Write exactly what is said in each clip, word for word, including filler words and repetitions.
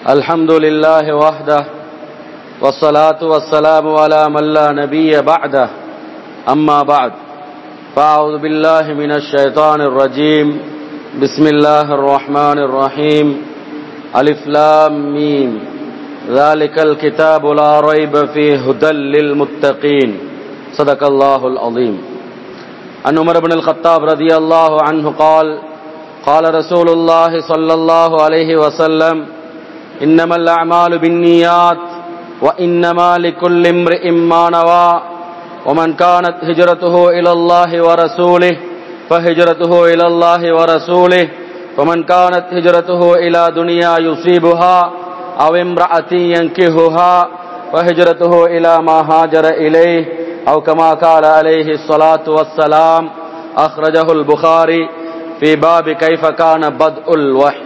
الحمد لله وحده والصلاة والسلام على من لا نبي بعده أما بعد فأعوذ بالله من الشيطان الرجيم بسم الله الرحمن الرحيم ألف لام ميم ذلك الكتاب لا ريب فيه هدى للمتقين صدق الله العظيم. عن عمر بن الخطاب رضي الله عنه قال قال رسول الله صلى الله عليه وسلم إنما الأعمال بالنيات وإنما لكل امرئ ما نوى ومن كانت هجرته إلى الله ورسوله فهجرته إلى الله ورسوله ومن كانت هجرته إلى دنيا يصيبها أو امرأة ينكحها فهجرته إلى ما هاجر إليه أو كما قال عليه الصلاة والسلام أخرجه البخاري في باب كيف كان بدء الوحي.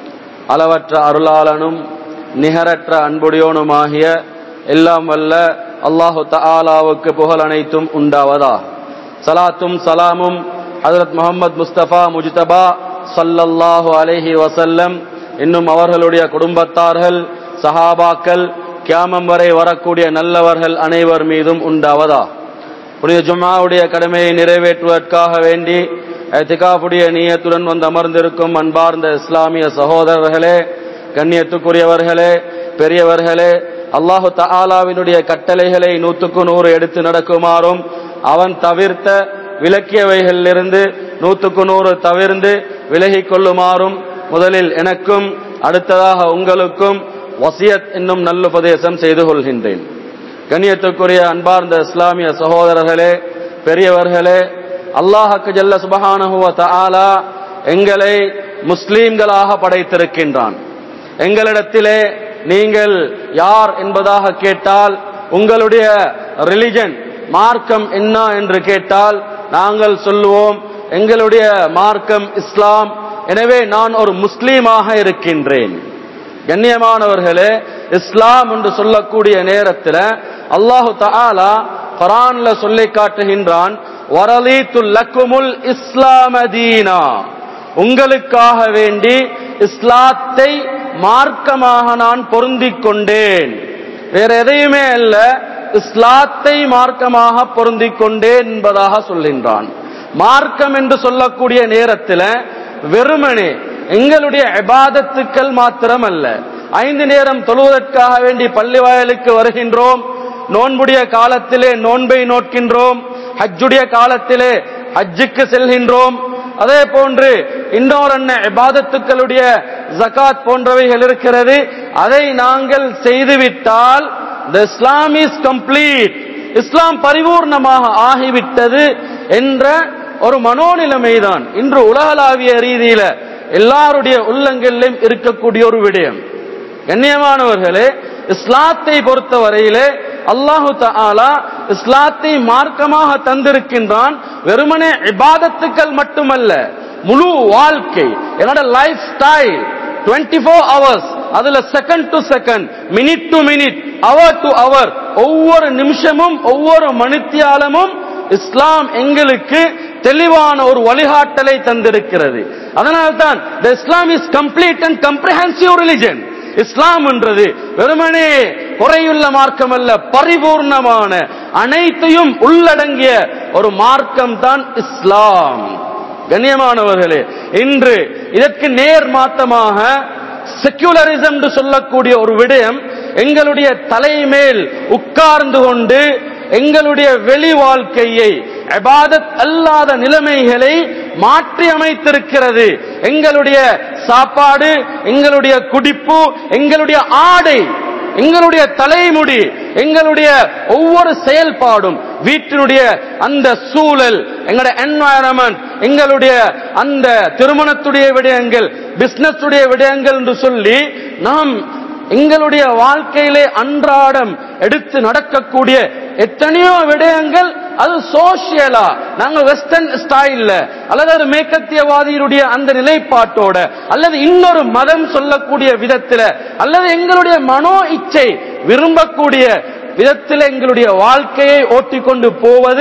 அளவற்ற அருளாளனும் நிகரற்ற அன்புடையோனுமாகிய எல்லாம் வல்ல அல்லாஹு தஆலாவுக்கு புகழ் அனைத்தும் உண்டாவதா. சலாத்தும் சலாமும் ஹஜ்ரத் முஹம்மது முஸ்தபா முஜ்தபா ஸல்லல்லாஹு அலைஹி வஸல்லம் இன்னும் அவர்களுடைய குடும்பத்தார்கள், சஹாபாக்கள், கியாமம் வரை வரக்கூடிய நல்லவர்கள் அனைவர் மீதும் உண்டாவதா. புனித ஜும்ஆவுடைய கடமையை நிறைவேற்றுவதற்காக வேண்டி இத்திகாஃபுடைய நியத்துடன் வந்து அமர்ந்திருக்கும் அன்பார்ந்த இஸ்லாமிய சகோதரர்களே, கண்ணியத்துக்குரியவர்களே, பெரியவர்களே, அல்லாஹு தஆலாவினுடைய கட்டளைகளை நூற்றுக்கு நூறு எடுத்து நடக்குமாறும் அவன் தவிர்த்த விலக்கியவைகளிலிருந்து நூற்றுக்கு நூறு தவிர்ந்து விலகிக் கொள்ளுமாறும் முதலில் எனக்கும் அடுத்ததாக உங்களுக்கும் வசியத் என்னும் நல்லுபதேசம் செய்து கொள்கின்றேன். கண்ணியத்துக்குரிய அன்பார்ந்த இஸ்லாமிய சகோதரர்களே, பெரியவர்களே, அல்லாஹ்வுக்கு ஜல்ல சுப்ஹானஹு வ தஆலா எங்களை முஸ்லீம்களாக படைத்திருக்கின்றான். எங்களிடத்திலே நீங்கள் யார் என்பதாக கேட்டால், உங்களுடைய ரிலிஜன் மார்க்கம் என்ன என்று கேட்டால் நாங்கள் சொல்லுவோம் எங்களுடைய மார்க்கம் இஸ்லாம், எனவே நான் ஒரு முஸ்லீமாக இருக்கின்றேன். கண்ணியமானவர்களே, இஸ்லாம் என்று சொல்லக்கூடிய நேரத்தில் அல்லாஹு தஆலா குர்ஆன்ல சொல்லி காட்டுகின்றான், வரலீது லக்குமுல் இஸ்லாம தீனா, உங்களுக்காக வேண்டி இஸ்லாத்தை மார்க்கமாக நான் பொருந்திக் கொண்டேன். வேற எதையுமே அல்ல, இஸ்லாத்தை மார்க்கமாக பொருந்திக் கொண்டேன் என்பதாக சொல்கின்றான். மார்க்கம் என்று சொல்லக்கூடிய நேரத்தில் வெறுமனே எங்களுடைய இபாதத்துக்கள் மாத்திரம் அல்ல. ஐந்து நேரம் தொழுவதற்காக வேண்டி பள்ளி வாயிலுக்கு வருகின்றோம், நோன்புடைய காலத்திலே நோன்பை நோக்கின்றோம், ஹஜ்ஜுடைய காலத்திலே ஹஜ்ஜுக்கு செல்கின்றோம். அதே போன்று இன்னொரு இபாதத்துக்களுடைய ஜகாத் போன்றவைகள் இருக்கிறது. அதை நாங்கள் செய்துவிட்டால் the Islam is complete, இஸ்லாம் பரிபூர்ணமாக ஆகிவிட்டது என்ற ஒரு மனோநிலைமைதான் இன்று உலகளாவிய ரீதியில எல்லாருடைய உள்ளங்களிலும் இருக்கக்கூடிய ஒரு விடயம். கண்ணியமானவர்களே, இஸ்லாத்தை பொறுத்தவரையிலே அல்லாஹு தஆலா இஸ்லாத்தை மார்க்கமாக தந்திருக்கின்றான். வெறுமனே இபாதத்துக்கள் மட்டுமல்ல, முழு வாழ்க்கை, என்னோட life style twenty four hours, அதுல second to second, minute to minute, hour to hour, ஒவ்வொரு நிமிஷமும் ஒவ்வொரு மணித்தியாலமும் இஸ்லாம் எங்களுக்கு தெளிவான ஒரு வழிகாட்டலை தந்திருக்கிறது. அதனால்தான் the Islam is complete and comprehensive religion. இஸ்லாம் என்றது வெறுமனே குறையுள்ள மார்க்கம் அல்ல, பரிபூர்ணமான அனைத்தையும் உள்ளடங்கிய ஒரு மார்க்கம் தான் இஸ்லாம். கண்ணியமானவர்களே, இன்று இதற்கு நேர் மாற்றமாக செக்யூலரிசம் என்று சொல்லக்கூடிய ஒரு விடயம் எங்களுடைய தலைமேல் உட்கார்ந்து கொண்டு எங்களுடைய வெளி வாழ்க்கையை, இபாதத் அல்லாத நிலைமைகளை மாற்றி அமைத்திருக்கிறது. எங்களுடைய சாப்பாடு, எங்களுடைய குடிப்பு, எங்களுடைய ஆடை, எங்களுடைய தலைமுடி, எங்களுடைய ஒவ்வொரு செயல்பாடும், வீட்டினுடைய அந்த சூழல், எங்களுடைய என்வாயரன்மெண்ட், எங்களுடைய அந்த திருமணத்துடைய விடயங்கள், பிசினஸ் உடைய விடயங்கள் என்று சொல்லி நாம் எங்களுடைய வாழ்க்கையிலே அன்றாடம் எடுத்து நடக்கக்கூடிய எத்தனையோ விடயங்கள், அது சோசியலா நாங்க வெஸ்டர்ன் ஸ்டைல்ல அல்லது ஒரு மேற்கத்தியவாதியுடைய அந்த நிலைப்பாட்டோட அல்லது இன்னொரு மதம் சொல்லக்கூடிய விதத்தில் அல்லது எங்களுடைய மனோ இச்சை விரும்பக்கூடிய விதத்தில் எங்களுடைய வாழ்க்கையை ஓட்டிக்கொண்டு போவது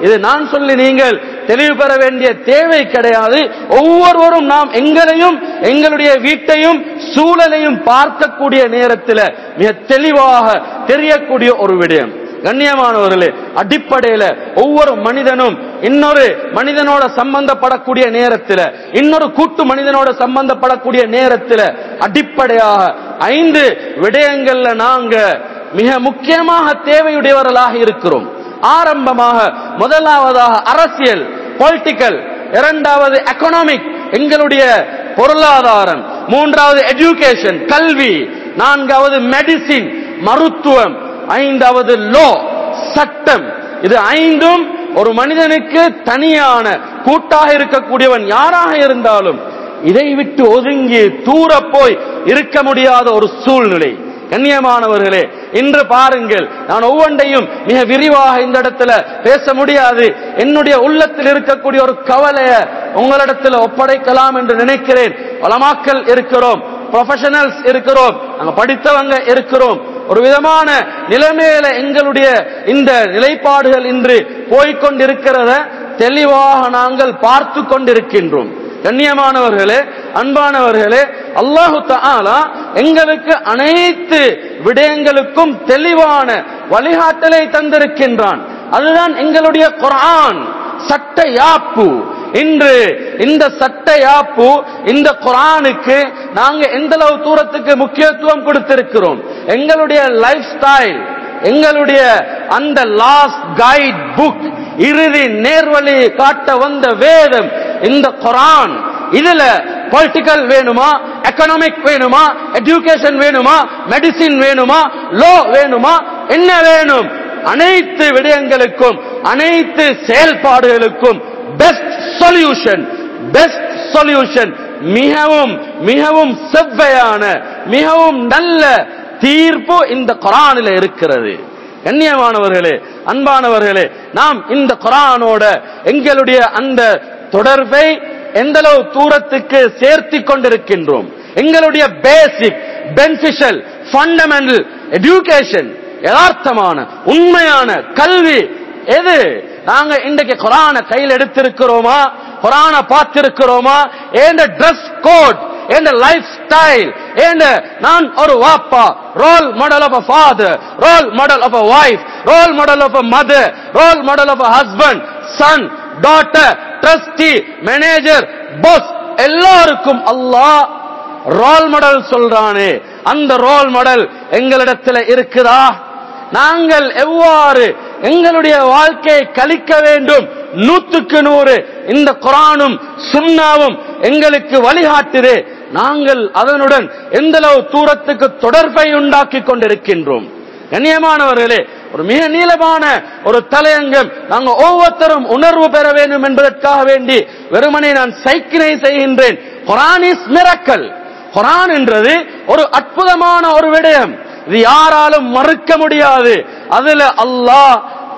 இது நான் சொல்லி நீங்கள் தெளிவு பெற வேண்டிய தேவை கிடையாது. ஒவ்வொருவரும் நாம் எங்களையும் எங்களுடைய வீட்டையும் சூழலையும் பார்க்கக்கூடிய நேரத்தில் மிக தெளிவாக தெரியக்கூடிய ஒரு விடயம். கண்ணியமானவர்களே, அடிப்படையில ஒவ்வொரு மனிதனும் இன்னொரு மனிதனோட சம்பந்தப்படக்கூடிய நேரத்தில், இன்னொரு கூட்டு மனிதனோட சம்பந்தப்படக்கூடிய நேரத்தில் அடிப்படையாக ஐந்து விடயங்கள்ல நாங்க மிக முக்கியமாக தேவையுடையவர்களாக இருக்கிறோம். ஆரம்பமாக முதலாவதாக அரசியல், பொலிட்டிக்கல், இரண்டாவது எக்கனாமிக், எங்களுடைய பொருளாதாரம், மூன்றாவது எஜுகேஷன், கல்வி, நான்காவது மெடிசின், மருத்துவம், ஐந்தாவது லோ, சட்டம். இது ஐந்தும் ஒரு மனிதனுக்கு தனியான கூட்டாக இருக்கக்கூடியவன் யாராக இருந்தாலும் இதை விட்டு ஒதுங்கி தூர போய் இருக்க முடியாத ஒரு சூழ்நிலை. கண்ணியமானவர்களே, இன்று பாருங்கள், நான் ஒவ்வொன்றையும் மிக விரிவாக இந்த இடத்துல பேச முடியாது. என்னுடைய உள்ளத்தில் இருக்கக்கூடிய ஒரு கவலையை உங்களிடத்தில் ஒப்படைக்கலாம் என்று நினைக்கிறேன். உலமாக்கள் இருக்கிறோம், ப்ரொஃபஷனல்ஸ் இருக்கிறோம், நாங்க படித்தவங்க இருக்கிறோம். ஒரு விதமான நிலைமையில எங்களுடைய இந்த நிலைப்பாடுகள் இன்று போய்கொண்டிருக்கிறத தெளிவாக நாங்கள் பார்த்து கொண்டிருக்கின்றோம். கண்ணியமானவர்களே, அன்பானவர்களே, அல்லாஹு தஆலா எங்களுக்கு அனைத்து விடயங்களுக்கும் தெளிவான வழிகாட்டலை தந்திருக்கின்றான். அதுதான் எங்களுடைய குர்ஆன், சட்ட யாப்பு. இன்று இந்த சட்ட யாப்பு, இந்த குர்ஆனுக்கு நாங்க எந்த அளவு தூரத்துக்கு முக்கியத்துவம் கொடுத்திருக்கிறோம். எங்களுடைய லைஃப் ஸ்டைல், எங்களுடைய அந்த லாஸ்ட் கைட் புக், இறுதி நேர்வழி காட்ட வந்த வேதம் இந்த குர்ஆன். இதுல பொலிட்டிக்கல் வேணுமா, எக்கனாமிக் வேணுமா, எஜுகேஷன் வேணுமா, மெடிசின் வேணுமா, லோ வேணுமா, என்ன வேணும், அனைத்து விடயங்களுக்கும் அனைத்து செயல்பாடுகளுக்கும் பெஸ்ட் சொல்யூஷன், பெஸ்ட் சொல்யூஷன், மிகவும் மிகவும் செவ்வையான மிகவும் நல்ல தீர்ப்பு இந்த குர்ஆனில் இருக்கிறது. கண்ணியமானவர்களே, அன்பானவர்களே, நாம் இந்த குர்ஆனோட எங்களுடைய அந்த தொடர்பை எந்த அளவு தூரத்துக்கு சேர்த்தி கொண்டிருக்கின்றோம். எங்களுடைய பேசிக் பெனிஃபிஷியல் ஃபண்டமெண்டல் எஜுகேஷன், யதார்த்தமான உண்மையான கல்வி எது? நாங்க இன்றைக்கு குர்ஆனை கையில் எடுத்திருக்கிறோமா, குர்ஆனை பார்த்திருக்கிறோமா? ஏண்ட ட்ரெஸ் கோட், ஏண்ட லைஃப் ஸ்டைல், ஏண்ட நான் ஒரு வாப்பா, role model of a father, role model of a wife, role model of a mother, role model of a husband, son, daughter, trustee, manager, boss, எல்லாருக்கும் அல்லாஹ் ரோல் மாடல் சொல்றானே, அந்த role model எங்களிடத்தில் இருக்குதா? நாங்கள் எவ்வாறு எங்களுடைய வாழ்க்கையை கழிக்க வேண்டும், நூற்றுக்கு நூறு இந்த குர்ஆனும் சுன்னாவும் எங்களுக்கு வழிகாட்டுதே. நாங்கள் அதனுடன் எந்த அளவு தூரத்துக்கு தொடர்பை உண்டாக்கி கொண்டிருக்கின்றோம். கண்ணியமானவர்களே, ஒரு மிக நீளமான ஒரு தலையங்கம். நாங்கள் ஒவ்வொருத்தரும் உணர்வு பெற வேண்டும் என்பதற்காக வேண்டி வெறுமனே நான் சைக்கிளை செய்கின்றேன். குர்ஆன் இஸ் மிரக்கல். குர்ஆன் என்றது ஒரு அற்புதமான ஒரு விடயம், இது யாராலும் மறுக்க முடியாது. அதுல அல்லாஹ்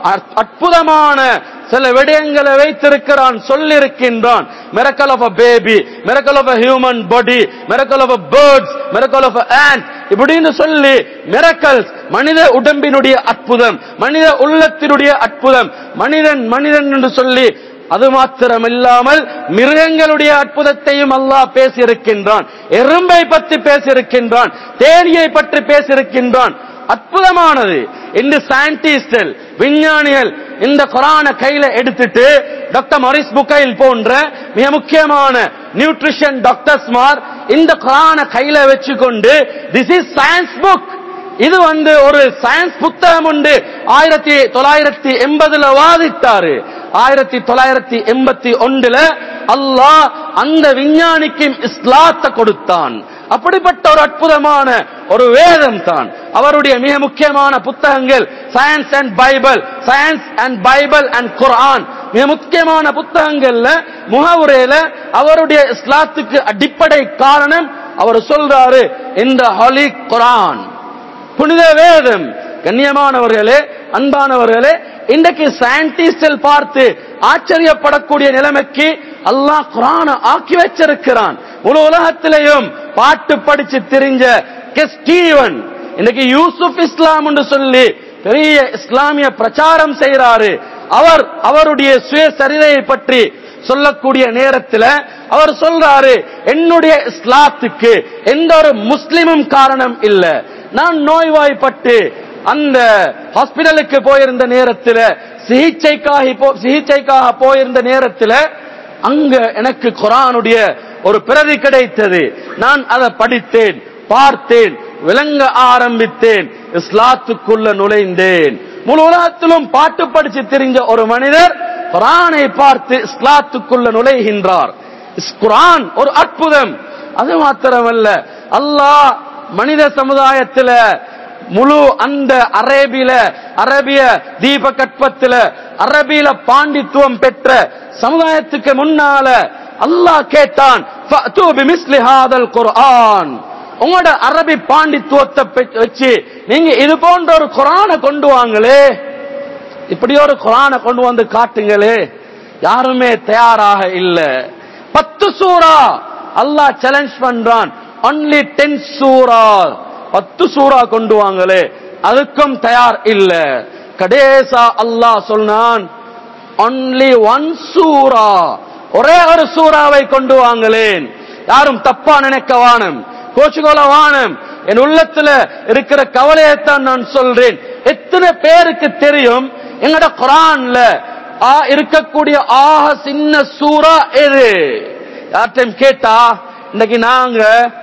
அற்புதமான சில விடயங்களை வைத்திருக்கிறான், சொல்லிருக்கின்றான். miracle of a baby, miracle of a human body, miracle of a birds, miracle of a ant, இப்படின்னு சொல்லி miracles, மனித உடம்பினுடைய அற்புதம், மனித உள்ளத்தினுடைய அற்புதம், மனிதன் மனிதன் என்று சொல்லி அது மாத்திரமில்லாமல் மிருகங்களுடைய அற்புதத்தையும் அல்லாஹ் பேசியிருக்கின்றான். எறும்பை பற்றி பேசியிருக்கின்றான், தேனியை பற்றி பேசியிருக்கின்றான். அற்புதமானது. இந்த சயின்டிஸ்ட்கள், விஞ்ஞானிகள் இந்த குர்ஆனை கையில எடுத்துட்டு டாக்டர் மாரிஸ் புகைல் போன்ற மிக முக்கியமான நியூட்ரிஷன் டாக்டர்ஸ்மார் இந்த குர்ஆனை கையில வச்சுக்கொண்டு திஸ் இஸ் சயின்ஸ் புக், இது வந்து ஒரு சயின்ஸ் புத்தகம் உண்டு ஆயிரத்தி தொள்ளாயிரத்தி எண்பதுல வாதிட்டாரு. ஆயிரத்தி தொள்ளாயிரத்தி எண்பத்தி ஒன்றுல அல்லாஹ் அந்த விஞ்ஞானிக்கு இஸ்லாத்தை கொடுத்தான். அப்படிப்பட்ட ஒரு அற்புதமான ஒரு வேதம் தான் அவருடைய மிக முக்கியமான புத்தகங்கள். Science and Bible, science and Bible and Quran, மிக முக்கியமான புத்தகங்கள்ல முகவுரையில அவருடைய இஸ்லாத்துக்கு அடிப்படை காரணம் அவர் சொல்றாரு இந்த ஹோலி குர்ஆன், புனித வேதம். கண்ணியமானவர்களே, அன்பானவர்களே, இன்றைக்கு சயின்டிஸ்ட் பார்த்து ஆச்சரியப்படக்கூடிய நிலைமைக்கு அல்லாஹ் குர்ஆனை ஆக்கி வச்சிருக்கிறான். முழு உலகத்திலேயும் பாட்டு படிச்சு தெரிஞ்ச ஸ்டீவன் இன்னைக்கு யூசுப் இஸ்லாம் என்று சொல்லி பெரிய இஸ்லாமிய பிரச்சாரம் செய்யறாரு. அவர் அவருடைய சுயசரிதையை பற்றி சொல்லக்கூடிய நேரத்தில் அவர் சொல்றாரு, என்னுடைய இஸ்லாத்துக்கு எந்த ஒரு முஸ்லிமும் காரணம் இல்ல. நான் நோய்வாய்ப்பட்டு அந்த ஹாஸ்பிடலுக்கு போயிருந்த நேரத்தில், சிகிச்சைக்காக சிகிச்சைக்காக போயிருந்த நேரத்தில் அங்க எனக்கு குர்ஆனுடைய ஒரு பிரதி கிடைத்தது. நான் அதை படித்தேன், பார்த்தேன், விளங்க ஆரம்பித்தேன், இஸ்லாத்துக்குள்ள நுழைந்தேன். முழு உலகத்திலும் பாட்டு படிச்சு தெரிஞ்ச ஒரு மனிதர் குர்ஆனை பார்த்து இஸ்லாத்துக்குள்ள நுழைகின்றார். குர்ஆன் ஒரு அற்புதம். அது மாத்திரமல்ல, அல்லாஹ் மனித சமுதாயத்தில் முழு அந்த அரேபியில அரபிய தீபகற்பத்தில் அரபியில பாண்டித்துவம் பெற்ற சமுதாயத்துக்கு முன்னால அல்லாஹ் கேட்டான், ஃபஅது பிமிஸ்லி ஹாதல் குர்ஆன், உங்களோட அரபி பாண்டித்துவத்தை வச்சு நீங்க இது போன்ற ஒரு குர்ஆனை கொண்டு வாங்களே, இப்படி ஒரு குர்ஆனை கொண்டு வந்து காட்டுங்களே. யாருமே தயாராக இல்ல. பத்து சூரா அல்லாஹ் சேலஞ்ச் பண்றான், ஒன்லி டென் சூரா, பத்து சூரா கொண்டு வாங்களே, அதுக்கும் தயார் இல்ல. கடைசா அல்லாஹ் சொன்னான், ஒன்லி ஒன் சூரா, ஒரே ஒரு சூறாவை கொண்டு வாங்களேன். யாரும் தப்பா நினைக்க வானம், கோச்சுகோல வானம். என் உள்ளத்துல இருக்கிற கவலையைத்தான் நான் சொல்றேன். எத்தனை பேருக்கு தெரியும் எங்கட குர்ஆன்ல இருக்கக்கூடிய ஆக சின்ன சூரா எது? யார்ட்டையும் கேட்டா இன்னைக்கு நாங்க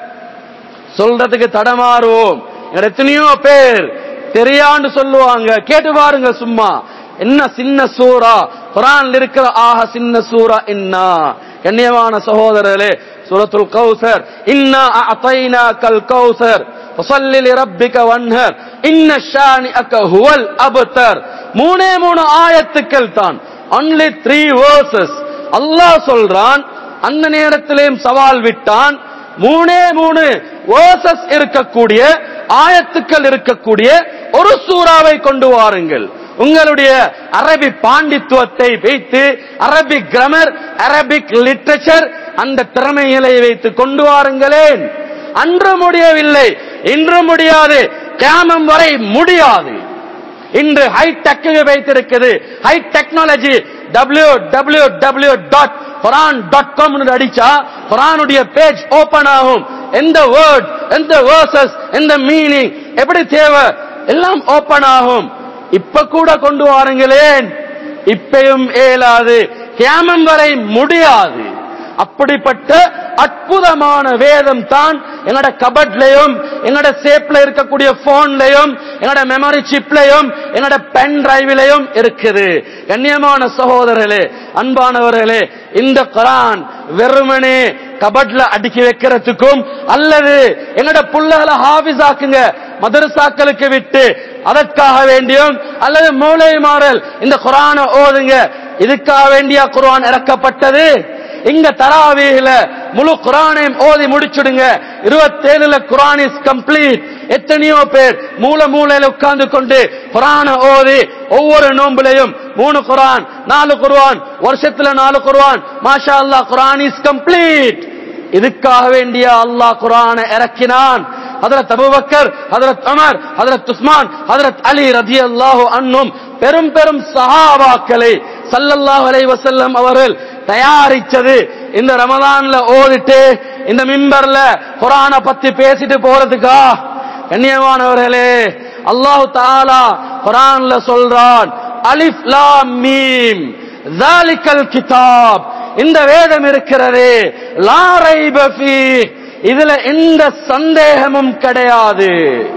சொல்றதுக்கு தடமாறுவோம். எத்தனையோ பேர் தெரியாண்டு சொல்லுவாங்க. கேட்டு பாருங்க சும்மா, என்ன சின்ன சூரா குர்ஆன்ல இருக்கிற ஆக சின்ன சூரா என்ன? கண்ணியமான சகோதரர்களே, சூரத்துல் கௌசர், இன்னா அஅதைனாக்கல் கௌசர் ஃபஸல்லி லிரப்பிக வன்ஹர் இன்ன ஷானிஅக ஹுவல் அப்தர். மூணே மூணு ஆயத்துக்கள் தான், only three verses. அல்லாஹ் சொல்றான், அந்த நேரத்திலேயும் சவால் விட்டான், மூணே மூணு வேர்சஸ் இருக்கக்கூடிய ஆயத்துக்கள் இருக்கக்கூடிய ஒரு சூறாவை கொண்டு வாருங்கள். உங்களுடைய அரபி பாண்டித்துவத்தை வைத்து, அரபிக் கிராமர், அரபிக் லிட்டரேச்சர், அந்த திறமைகளை வைத்து கொண்டு வாருங்களேன். அன்று முடியவில்லை, இன்று முடியாது, கியாமம் வரை முடியாது. இன்று ஹைடெக் வைத்திருக்கிறது, high technology. W W W dot Quran dot com அடிச்சா குர்ஆனுடைய பேஜ் ஓபன் ஆகும். எந்த வேர்ட், எந்த வேர்சஸ், எந்த மீனிங், எப்படி தேவை எல்லாம் ஓபன் ஆகும். இப்ப கூட கொண்டு வாருங்களேன், இப்பயும் ஏலாது, கியாமம் வரை முடியாது. அப்படிப்பட்ட அற்புதமான வேதம் தான் எங்கட கபட்லயும், எங்கட சேப்ல இருக்கக்கூடிய போன்லயும், எங்கட மெமரி சிப்லயும், எங்கட பென் டிரைவிலையும் இருக்குது. கண்ணியமான சகோதரர்களே, அன்பானவர்களே, இந்த குர்ஆன் வெறுமனே கபட்ல அடுக்கி வைக்கிறதுக்கும், அல்லது எங்கட புள்ளகளை ஹாஃபிஸ் ஆக்குங்க மதரசாக்களுக்கு விட்டு அதற்காக வேண்டியும், அல்லது மூளை மாறல் இந்த குர்ஆனை ஓதுங்க, இதுக்காக வேண்டிய குர்ஆன் இறக்கப்பட்டது. இங்க தராவீஹ்ல முழு குர்ஆனையும் ஓதி முடிச்சுடுங்க, இருபத்தேழுல குர்ஆன் இஸ் கம்ப்ளீட். எத்தனையோ பேர் மூல மூலையில உட்கார்ந்து கொண்டு குர்ஆனை ஓதி ஒவ்வொரு நோம்புலையும் மூணு குர்ஆன், நாலு குர்ஆன், வருஷத்துல நாலு குர்ஆன், மாஷா அல்லாஹ், குர்ஆன் இஸ் கம்ப்ளீட். இதுக்காக வேண்டிய அல்லாஹ் குர்ஆனை இறக்கினான். Hazrat Abu Bakr, Hazrat Umar, Hazrat Uthman, Hazrat Ali ரலியல்லாஹு அன்ஹும் பெரும் பெரும் சஹாபாக்களை ஸல்லல்லாஹு அலைஹி வஸல்லம் அவர்கள் தயாரிச்சது இந்த ரமலான்ல ஓதிட்டு இந்த மிம்பர்ல குர்ஆனை பத்தி பேசிட்டு போறதுக்கா? கண்ணியமானவர்களே, அல்லாஹ் தஆலா குர்ஆன்ல சொல்றான், அலிஃப் லாம் மீம் ஸாலிகல் கிதாப், இந்த வேதம் இருக்கிறதே, லா ரைப ஃபீஹ், இதுல எந்த சந்தேகமும் கிடையாது.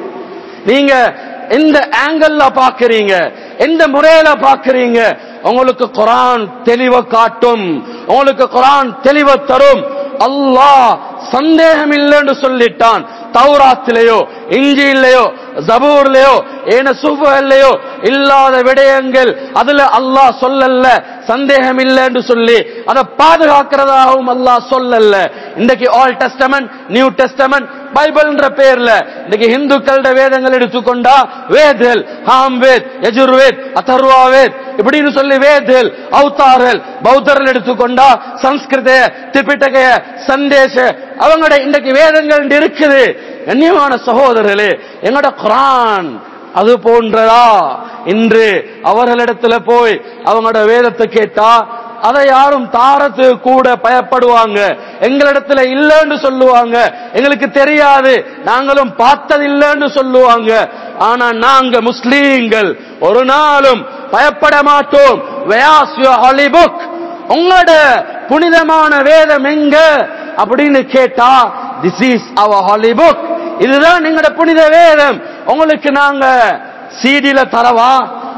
நீங்க எந்த ஆங்கிள் பாக்குறீங்க, எந்த முறையில பாக்குறீங்க, உங்களுக்கு குர்ஆன் தெளிவ காட்டும், உங்களுக்கு குர்ஆன் தெளிவ தரும். அல்லாஹ் சந்தேகம் இல்லைன்னு சொல்லிட்டான். தௌராத்திலேயோ, இஞ்சிலையோ, ஜபூர்லயோ, ஏன சுஃபுலையோ இல்லாத விடயங்கள் அதுல அல்லாஹ் சொல்லல, சந்தேகம் இல்லைன்னு சொல்லி அதை பாதுகாக்கிறதாகவும் அல்லாஹ் சொல்லல. இன்றைக்கு old Testament, new Testament, Bible என்ற பெயர்ல இன்னைக்கு இந்துக்களோட வேதங்கள் எடுத்துக்கொண்டா வேதல், ஹாம்வேத், யஜுர்வேத், அதர்வாவேத் இப்படின்னு சொல்லி வேதல், அவுதாரல், பௌத்தர்கள் எடுத்துக்கொண்டா சம்ஸ்கிருத, திபிட்டக, சந்தேஷ, அவங்களோட இன்றைக்கு வேதங்கள் இருக்குது. கண்ணியமான சகோதரர்களே, எங்களோட குர்ஆன் அது போன்றதா இன்று அவர்களிடத்துல போய் அவங்களோட வேதத்தை கேட்டா அதை யாரும் தாரத்து கூட பயப்படுவாங்க. எங்களிடத்துல இல்லன்னு சொல்லுவாங்க, எங்களுக்கு தெரியாது, நாங்களும் பார்த்ததில்லைன்னு சொல்லுவாங்க. ஆனா நாங்க முஸ்லீம்கள் ஒரு நாளும் பயப்பட மாட்டோம். உங்களோட புனிதமான வேதம் எங்க அப்படின்னு கேட்டா, this is our holy book, இதுதான் எங்களோட புனித வேதம். உங்களுக்கு நாங்க சிடில தரவா,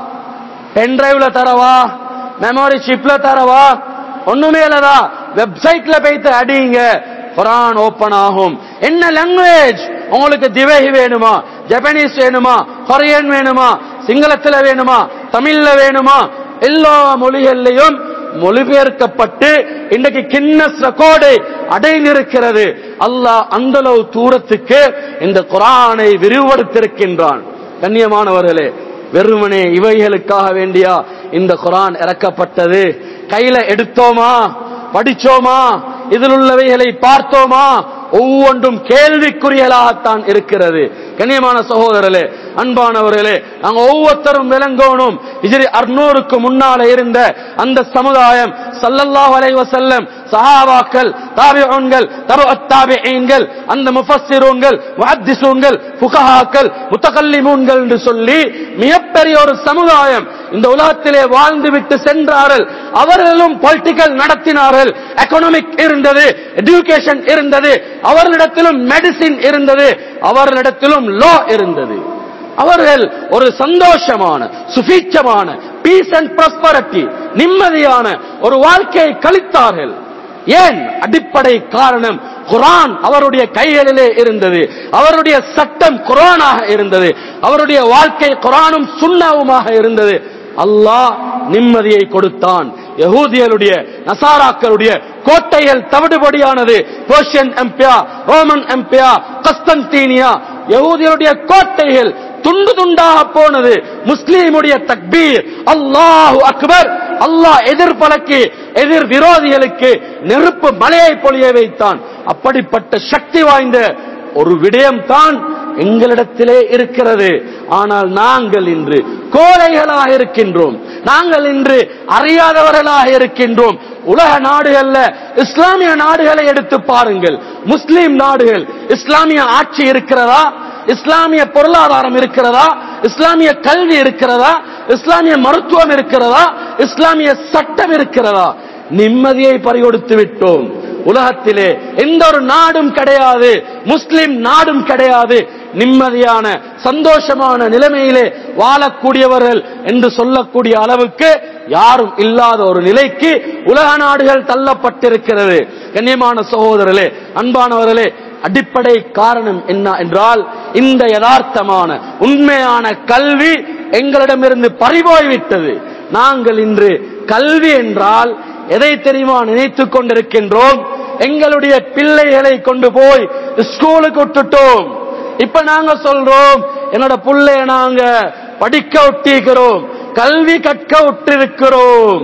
பென்டிரைவ்ல தரவா, மெமரி சிப்ல தரவா, ஒண்ணுமே இல்லதா, வெப்சைட்ல போயிட்டு அடிங்க, குர்ஆன் ஓபன் ஆகும். என்ன லாங்குவேஜ் உங்களுக்கு? திவஹி வேணுமா, ஜப்பானீஸ் வேணுமா, கொரியன் வேணுமா, சிங்களத்துல வேணுமா, தமிழ்ல வேணுமா, எல்லா மொழிகளிலும் மொழிபெயர்க்கப்பட்டு இன்றைக்கு கின்னஸ் ரெக்கார்டை அடைந்திருக்கிறது. அல்லாஹ் அந்த அளவு தூரத்துக்கு இந்த குர்ஆனை விரிவுபடுத்தியிருக்கின்றான். கண்ணியமானவர்களே, வெறுமனே இவைகளுக்காக வேண்டியா இந்த குர்ஆன் இறக்கப்பட்டது? கையில எடுத்தோமா, படிச்சோமா, இதில் உள்ளவைகளை பார்த்தோமா? ஒவ்வொன்றும் கேள்விக்குரியலாகத்தான் இருக்கிறது. கண்ணியமான சகோதரர்களே, அன்பானவர்களே, நாங்க ஒவ்வொருத்தரும் விளங்கணும். ஹிஜ்ரி அறுநூறுக்கு முன்னால இருந்த அந்த சமுதாயம், ஸல்லல்லாஹு அலைஹி வஸல்லம், சஹாபாக்கள், தாபிஊன்கள், தபுஅத் தாபிஈன்கள், அந்த முஃபஸ்ஸிரூன்கள், முஹத்திஸூன்கள், ஃபுகஹாக்கள், முத்தகல்லிமூன்கள் என்று சொல்லி மிகப்பெரிய ஒரு சமுதாயம் இந்த உலகத்திலே வாழ்ந்து விட்டு சென்றார்கள். அவர்களும் பொலிட்டிக்கல் நடத்தினார்கள், எகனாமிக் இருந்தது, எஜுகேஷன் இருந்தது, அவர்களிடத்திலும் மெடிசின் இருந்தது, அவர்களிடத்திலும் லா இருந்தது. அவர்கள் ஒரு சந்தோஷமான, சுபீட்சமான, பீஸ் அண்ட் ப்ராஸ்பரிட்டி, நிம்மதியான ஒரு வாழ்க்கையை கழித்தார்கள். ஏன்? அடிப்படை காரணம், குர்ஆன் அவருடைய கைகளிலே இருந்தது, அவருடைய சட்டம் குர்ஆனாக இருந்தது, அவருடைய வாழ்க்கை குர்ஆனும் சுன்னவுமாக இருந்தது. அல்லாஹ் நிம்மதியை கொடுத்தான். யஹூதியருடைய, நசாராக்களுடைய கோட்டைகள் தவிடுபடியானது. பெர்ஷியன் எம்பையர், ரோமன் எம்பையர், கஸ்தன்டீனியா, யஹூதியருடைய கோட்டைகள் துண்டு துண்டாக போனது. முஸ்லீமுடைய தக்பீர், அல்லாஹு அக்பர், அல்லாஹ் எதிர்பலக்கு, எதிர் விரோதிகளுக்கு நெருப்பு மலையை பொழிய வைத்தான். அப்படிப்பட்ட சக்தி வாய்ந்த ஒரு விடயம் தான் எங்களிடத்திலே இருக்கிறது. ஆனால் நாங்கள் இன்று கோழைகளாக இருக்கின்றோம், நாங்கள் இன்று அறியாதவர்களாக இருக்கின்றோம். உலக நாடுகள்ல இஸ்லாமிய நாடுகளை எடுத்து பாருங்கள், முஸ்லிம் நாடுகள், இஸ்லாமிய ஆட்சி இருக்கிறதா? இஸ்லாமிய பொருளாதாரம் இருக்கிறதா? இஸ்லாமிய கல்வி இருக்கிறதா? இஸ்லாமிய மருத்துவம் இருக்கிறதா? இஸ்லாமிய சட்டம் இருக்கிறதா? நிம்மதியை பறிகொடுத்து விட்டோம். உலகத்திலே எந்த ஒரு நாடும் கிடையாது, முஸ்லிம் நாடும் கிடையாது, நிம்மதியான சந்தோஷமான நிலைமையிலே வாழக்கூடியவர்கள் என்று சொல்லக்கூடிய அளவுக்கு யாரும் இல்லாத ஒரு நிலைக்கு உலக நாடுகள் தள்ளப்பட்டிருக்கிறது. கண்ணியமான சகோதரர்களே, அன்பானவர்களே, அடிப்படை காரணம் என்ன என்றால், இந்த யதார்த்தமான உண்மையான கல்வி எங்களிடமிருந்து பறிபோய்விட்டது. நாங்கள் இன்று கல்வி என்றால் எதை தெரியுமா நினைத்துக் கொண்டிருக்கின்றோம்? எங்களுடைய பிள்ளைகளை கொண்டு போய் ஸ்கூலுக்கு விட்டுட்டோம். இப்ப நாங்க சொல்றோம், என்னோட பிள்ளைய நாங்க படிக்க விட்டிருக்கிறோம், கல்வி கற்க விட்டிருக்கிறோம்.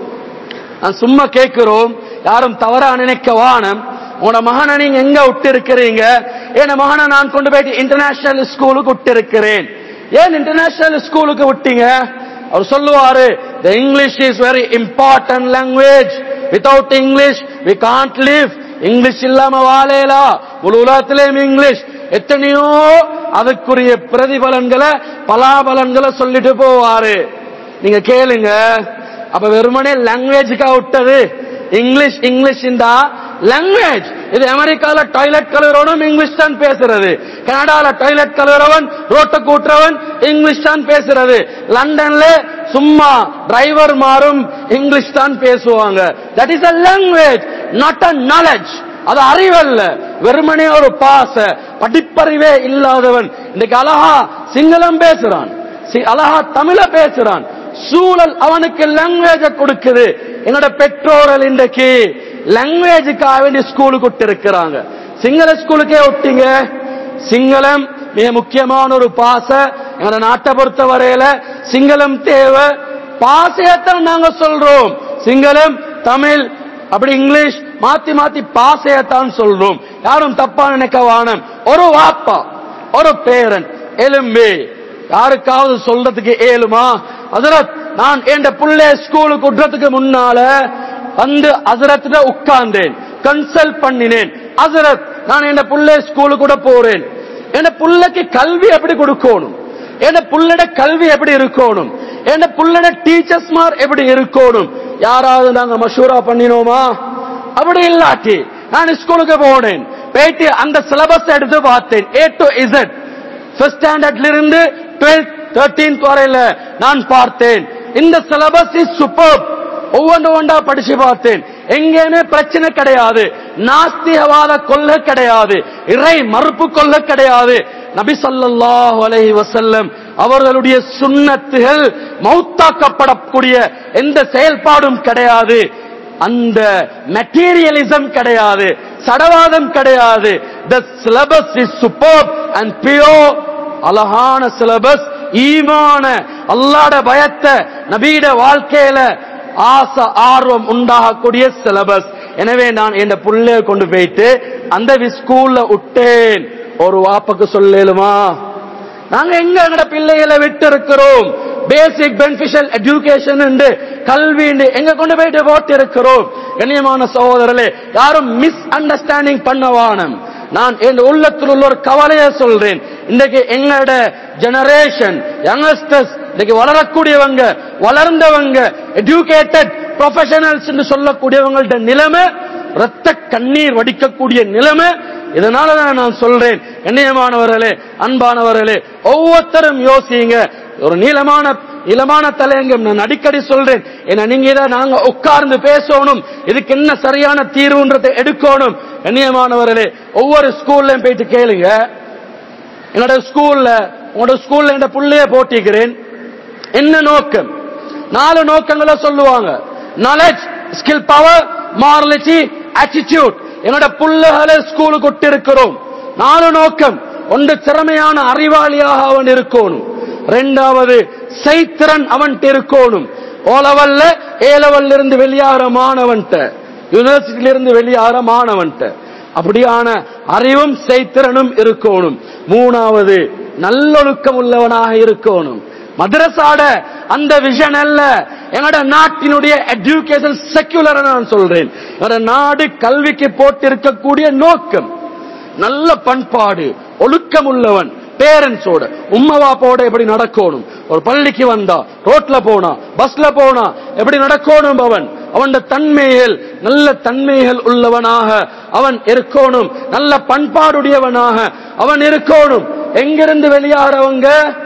நான் சும்மா கேட்கிறோம், யாரும் தவறா நினைக்க வானம். உங்களோட மகனை நீங்க எங்க விட்டு இருக்கிறீங்க? என் மகனை நான் கொண்டு போயிட்டு இன்டர்நேஷனல் ஸ்கூலுக்கு விட்டு இருக்கிறேன். ஏன் இன்டர்நேஷனல் ஸ்கூலுக்கு விட்டீங்க? அவர் சொல்லுவாரு, the English is very important language, without English we can't live, English இல்லாம வாழலா, முழு உலகத்திலேயும் இங்கிலீஷ். எத்தனையோ அதுக்குரிய பிரதிபலன்களை, பலாபலன்களை சொல்லிட்டு போவாரு. நீங்க கேளுங்க, அப்ப வெறுமனே லாங்குவேஜுக்கா விட்டது? English English language. இது அமெரிக்கால டாய்லெட் கழுவுறவனும் இங்கிலீஷ் தான் பேசுறது, கனடால டாய்லெட் கழுவுறவன், ரோட்டை கூட்டுறவன் இங்கிலீஷ் தான் பேசுறது, லண்டன்ல சும்மா டிரைவர் மாறும் இங்கிலீஷ் தான் பேசுவாங்க. That is a language, not a knowledge. அது அறிவல்ல, வெறுமனே ஒரு பாச. படிப்பறிவே இல்லாதவன் இன்னைக்கு அழகா சிங்களம் பேசுறான், அழகா தமிழ பேசுறான். சூழல் அவனுக்கு லாங்குவேஜ கொடுக்குது. என்னோட பெற்றோர்கள் இன்றைக்கு லாங்குவேஜுக்காக வேண்டி ஸ்கூலுக்கு விட்டு இருக்கிறாங்க. சிங்கள ஸ்கூலுக்கே விட்டீங்க. சிங்களம் மிக முக்கியமான ஒரு பாச. எங்களோட நாட்டை பொறுத்த வரையில சிங்களம் தேவை. பாசையத்தான் நாங்க சொல்றோம். சிங்களம், தமிழ், அப்படி இங்கிலீஷ் மாத்தி மாத்தி பாசையத்தான் சொல்றோம். யாரும் தப்பா நினைக்க வானம். ஒரு வாப்பா, ஒரு பேரன் எலும்பி யாருக்காவது சொல்றதுக்கு ஏழுமா? ஹஜ்ரத், நான் என் புள்ளை ஸ்கூலுக்கு விடுறதுக்கு முன்னால வந்து ஹஜ்ரத்ல உட்கார்ந்தேன், கன்சல்ட் பண்ணினேன். ஹஜ்ரத், நான் என் புள்ளை ஸ்கூலுக்கு கூட போறேன், என் புள்ளைக்கு கல்வி எப்படி கொடுக்கணும், என் புள்ளட கல்வி எப்படி இருக்கணும், என் புள்ளட டீச்சர்ஸ் மார் எப்படி இருக்கணும், யாராவது நாங்க மஷூரா பண்ணினோமா? அப்படி இல்லாட்டி நான் ஸ்கூலுக்கு போனேன், போயிட்டு அந்த சிலபஸ் எடுத்து பார்த்தேன், ஏ டு இசட், ஃபர்ஸ்ட் ஸ்டாண்டர்ட்ல இருந்து டுவெல்த் தேர்டீன்த் வரையில நான் பார்த்தேன். இந்த சிலபஸ் இஸ் சூப்பர். ஒவ்வொன்று ஒன்றா படிச்சு பார்த்தேன். எங்கேயுமே பிரச்சனை கிடையாது, நாஸ்திகவாத கொள்ள கிடையாது, இறை மறுப்பு கொள்ள கிடையாது. நபி ஸல்லல்லாஹு அலைஹி வஸல்லம் அவர்களுடைய சுன்னத்துகள் மௌத்தாக்கப்படக்கூடிய எந்த செயல்பாடும் கிடையாது. அந்த மெட்டீரியலிசம் கிடையாது, சடவாதம் கிடையாது. The syllabus is superb and pure. அழகான சிலபஸ், ஈமான அல்லாஹ்ட பயத்தை நபியிட வாழ்க்கையில ஆசை ஆர்வம் உண்டாகக்கூடிய சிலபஸ். எனவே நான் என் புள்ளைய கொண்டு போயிட்டு அந்த ஸ்கூல்ல விட்டேன். ஒரு வாப்புக்கு சொல்லலுமா? நாங்க எங்க எங்கட பிள்ளைகளை விட்டு இருக்கிறோம்? பேசிக் பெனிஃபிஷியல் எஜுகேஷன் என்று கல்வி எங்க கொண்டு போயிட்டு போட்டு இருக்கிறோம்? கண்ணியமான சகோதரர்களே, யாரும் மிஸ் அண்டர்ஸ்டாண்டிங் பண்ணவானம். நான் என் உள்ளத்தில் உள்ள ஒரு கவலையை சொல்றேன். இன்றைக்கு எங்களோட ஜெனரேஷன் யங்ஸ்டர்ஸ், இன்னைக்கு வளரக்கூடியவங்க, வளர்ந்தவங்க, எஜுகேட்டட் ப்ரொஃபஷனல்ஸ் என்று சொல்லக்கூடியவங்கள்ட்ட நிலைமை ரத்த கண்ணீர் வடிக்கக்கூடிய நிலைமை. இதனால தான் நான் சொல்றேன், கண்ணியமானவர்களே, அன்பானவர்களே, ஒவ்வொருத்தரும் யோசிங்க. ஒரு நீளமான இளமான தலையங்கம் நான் அடிக்கடி சொல்றேன். ஏன்னா நீங்க இதை நாங்க உட்கார்ந்து பேசணும், இதுக்கு என்ன சரியான தீர்வுன்றதை எடுக்கணும். கண்ணியமானவர்களே, ஒவ்வொரு ஸ்கூல்லையும் போயிட்டு கேளுங்க. என்னோட ஸ்கூல்ல உங்களோட ஸ்கூல்ல என் புள்ளைய போட்டிக்கிறேன், என்ன நோக்கம்? நாலு நோக்கங்களை சொல்லுவாங்க. Knowledge, skill, power, morality, attitude. என்னோட புள்ளைகளை ஸ்கூலுக்கு விட்டு இருக்கிறோம். நாலு நோக்கம். ஒன்று, திறமையான அறிவாளியாக அவன் இருக்கணும். இரண்டாவது, சைத்திரன் அவன் இருக்கணும். ஓ லெவல்ல ஏ லெவல்ல இருந்து வெளியாகிற மாணவன்ட்ட, யூனிவர்சிட்டியில இருந்து வெளியாகிற மாணவன்ட்ட அப்படியான அறிவும் சைத்திரனும் இருக்கணும். மூணாவது, நல்லொழுக்கம் உள்ளவனாக இருக்கணும். மதரசாட அந்த விஷன் அல்ல, எங்களோட நாட்டினுடைய எஜுகேஷன் செக்குலர் நான் சொல்றேன். எங்களோட நாடு கல்விக்கு போட்டிருக்கக்கூடிய நோக்கம் நல்ல பண்பாடு, ஒழுக்கம் உள்ளவன், பேரண்ட்ஸோட உம்மவாப்போட எப்படி நடக்கணும், ஒரு பள்ளிக்கு வந்தா, ரோட்ல போனா, பஸ்ல போனா எப்படி நடக்கணும், அவன் அவன் தன்மைகள் நல்ல தன்மைகள் உள்ளவனாக அவன் இருக்கணும், நல்ல பண்பாடுடையவனாக அவன் இருக்கணும். எங்கிருந்து வெளியாகிறவங்க?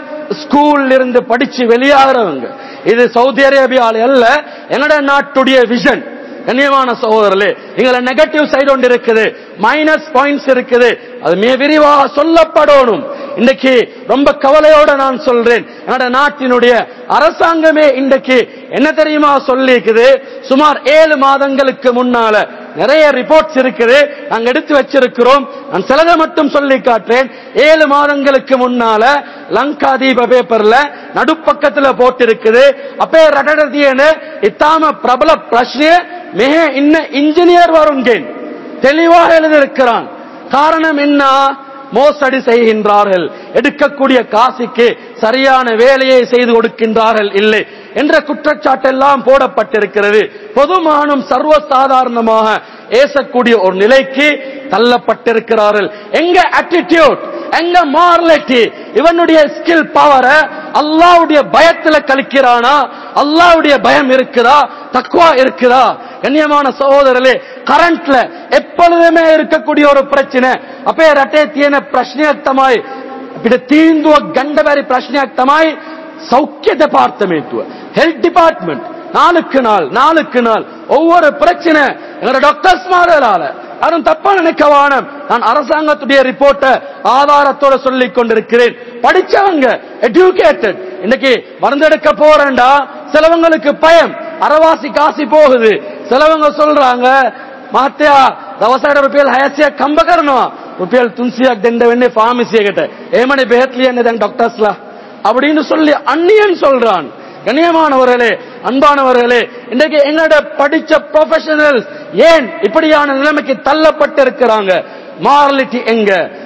ஸ்கூல்ல இருந்து படிச்சு வெளியாகிறவங்க. இது சவுதி அரேபியால அல்ல, என்னோட நாட்டுடைய விஷன். கண்ணியமான சகோதரர்களே, எங்களை நெகட்டிவ் சைடு ஒன்று இருக்குது, மைனஸ் பாயிண்ட்ஸ் இருக்குது, அது மிக விரிவாக சொல்லப்படணும். இன்றைக்கு ரொம்ப கவலையோட நான் சொல்றேன், என்னோட நாட்டினுடைய அரசாங்கமே இன்றைக்கு என்ன தெரியுமா சொல்லிக்குது? சுமார் ஏழு மாதங்களுக்கு முன்னால நிறைய ரிப்போர்ட்ஸ் இருக்குது, நாங்க எடுத்து வச்சிருக்கிறோம். நான் சிலதை மட்டும் சொல்லி காட்டுறேன். ஏழு மாதங்களுக்கு முன்னால லங்கா தீப பேப்பர்ல நடுப்பக்கத்துல போட்டு இருக்குது, அப்பே ரடதியன இத்தாம பிரபல பிரශ්නය මෙහෙ ඉන්න இன்ஜினியர் வருங்கேன் தெளிவாக எழுதியிருக்கிறான். காரணம் என்ன? மோசடி செய்கின்றார்கள், எடுக்கக்கூடிய காசுக்கு சரியான வேலையை செய்து கொடுக்கின்றார்கள் இல்லை என்ற குற்றச்சாட்டெல்லாம் போடப்பட்டிருக்கிறது. பொதுமானும் சர்வசாதாரணமாக ஏசக்கூடிய ஒரு நிலைக்கு தள்ளப்பட்டிருக்கிறார்கள். எங்க ஆட்டிடியூட், எங்க மாரலிட்டி, இவனுடைய ஸ்கில் பவரை அல்லாஹ்வுடைய பயத்துல கழிக்கிறானா? அல்லாஹ்வுடைய பயம் இருக்குதா? தக்வா இருக்குதா? கண்ணியமான சகோதரர்களே, கரண்ட்ல எப்பொழுதுமே இருக்கக்கூடிய ஒரு பிரச்சனை, අපේ රටේ තියෙන ප්‍රශ්නයක් තමයි අපිට තීන්දුවක් ගන්න බැරි ප්‍රශ්නයක් තමයි சௌக்கிய டிபார்ட்மெண்ட், ஹெல்த் டிபார்ட்மெண்ட். நாளுக்கு நாள் நாளுக்கு நாள் ஒவ்வொரு பிரச்சனை எங்க டாக்டர்ஸ் மாறலால யாரும் தப்பா நினைக்கவானம். நான் அரசாங்கத்துடைய ரிப்போர்ட்டை ஆதாரத்தோட சொல்லிக் கொண்டிருக்கிறேன். படிச்சவங்க, எஜுகேட்டட், இன்னைக்கு மருந்தெடுக்க போறேன்டா சிலவங்களுக்கு பயம், அரவாசி காசி போகுது. சிலவங்க சொல்றாங்க, මහත්තයා දවසකට රුපියල් හයසියක් කම්බ කරනවා, රුපියල් තුන්සියක් දෙන්න වෙන්නේ ෆාමසි එකට, එහෙමනේ බෙහෙත් ලියන්නේ දැන් டாக்டர்ஸ்ලා அப்படின்னு சொல்லி அந்நியன் சொல்றான். கண்ணியமானவர்களே, அன்பானவர்களே, இன்றைக்கு எங்களோட படிச்ச ப்ரொஃபஷனல்ஸ் ஏன் இப்படியான நிலைமைக்கு தள்ளப்பட்டிருக்கிறாங்க? மாரலிட்டி எங்க?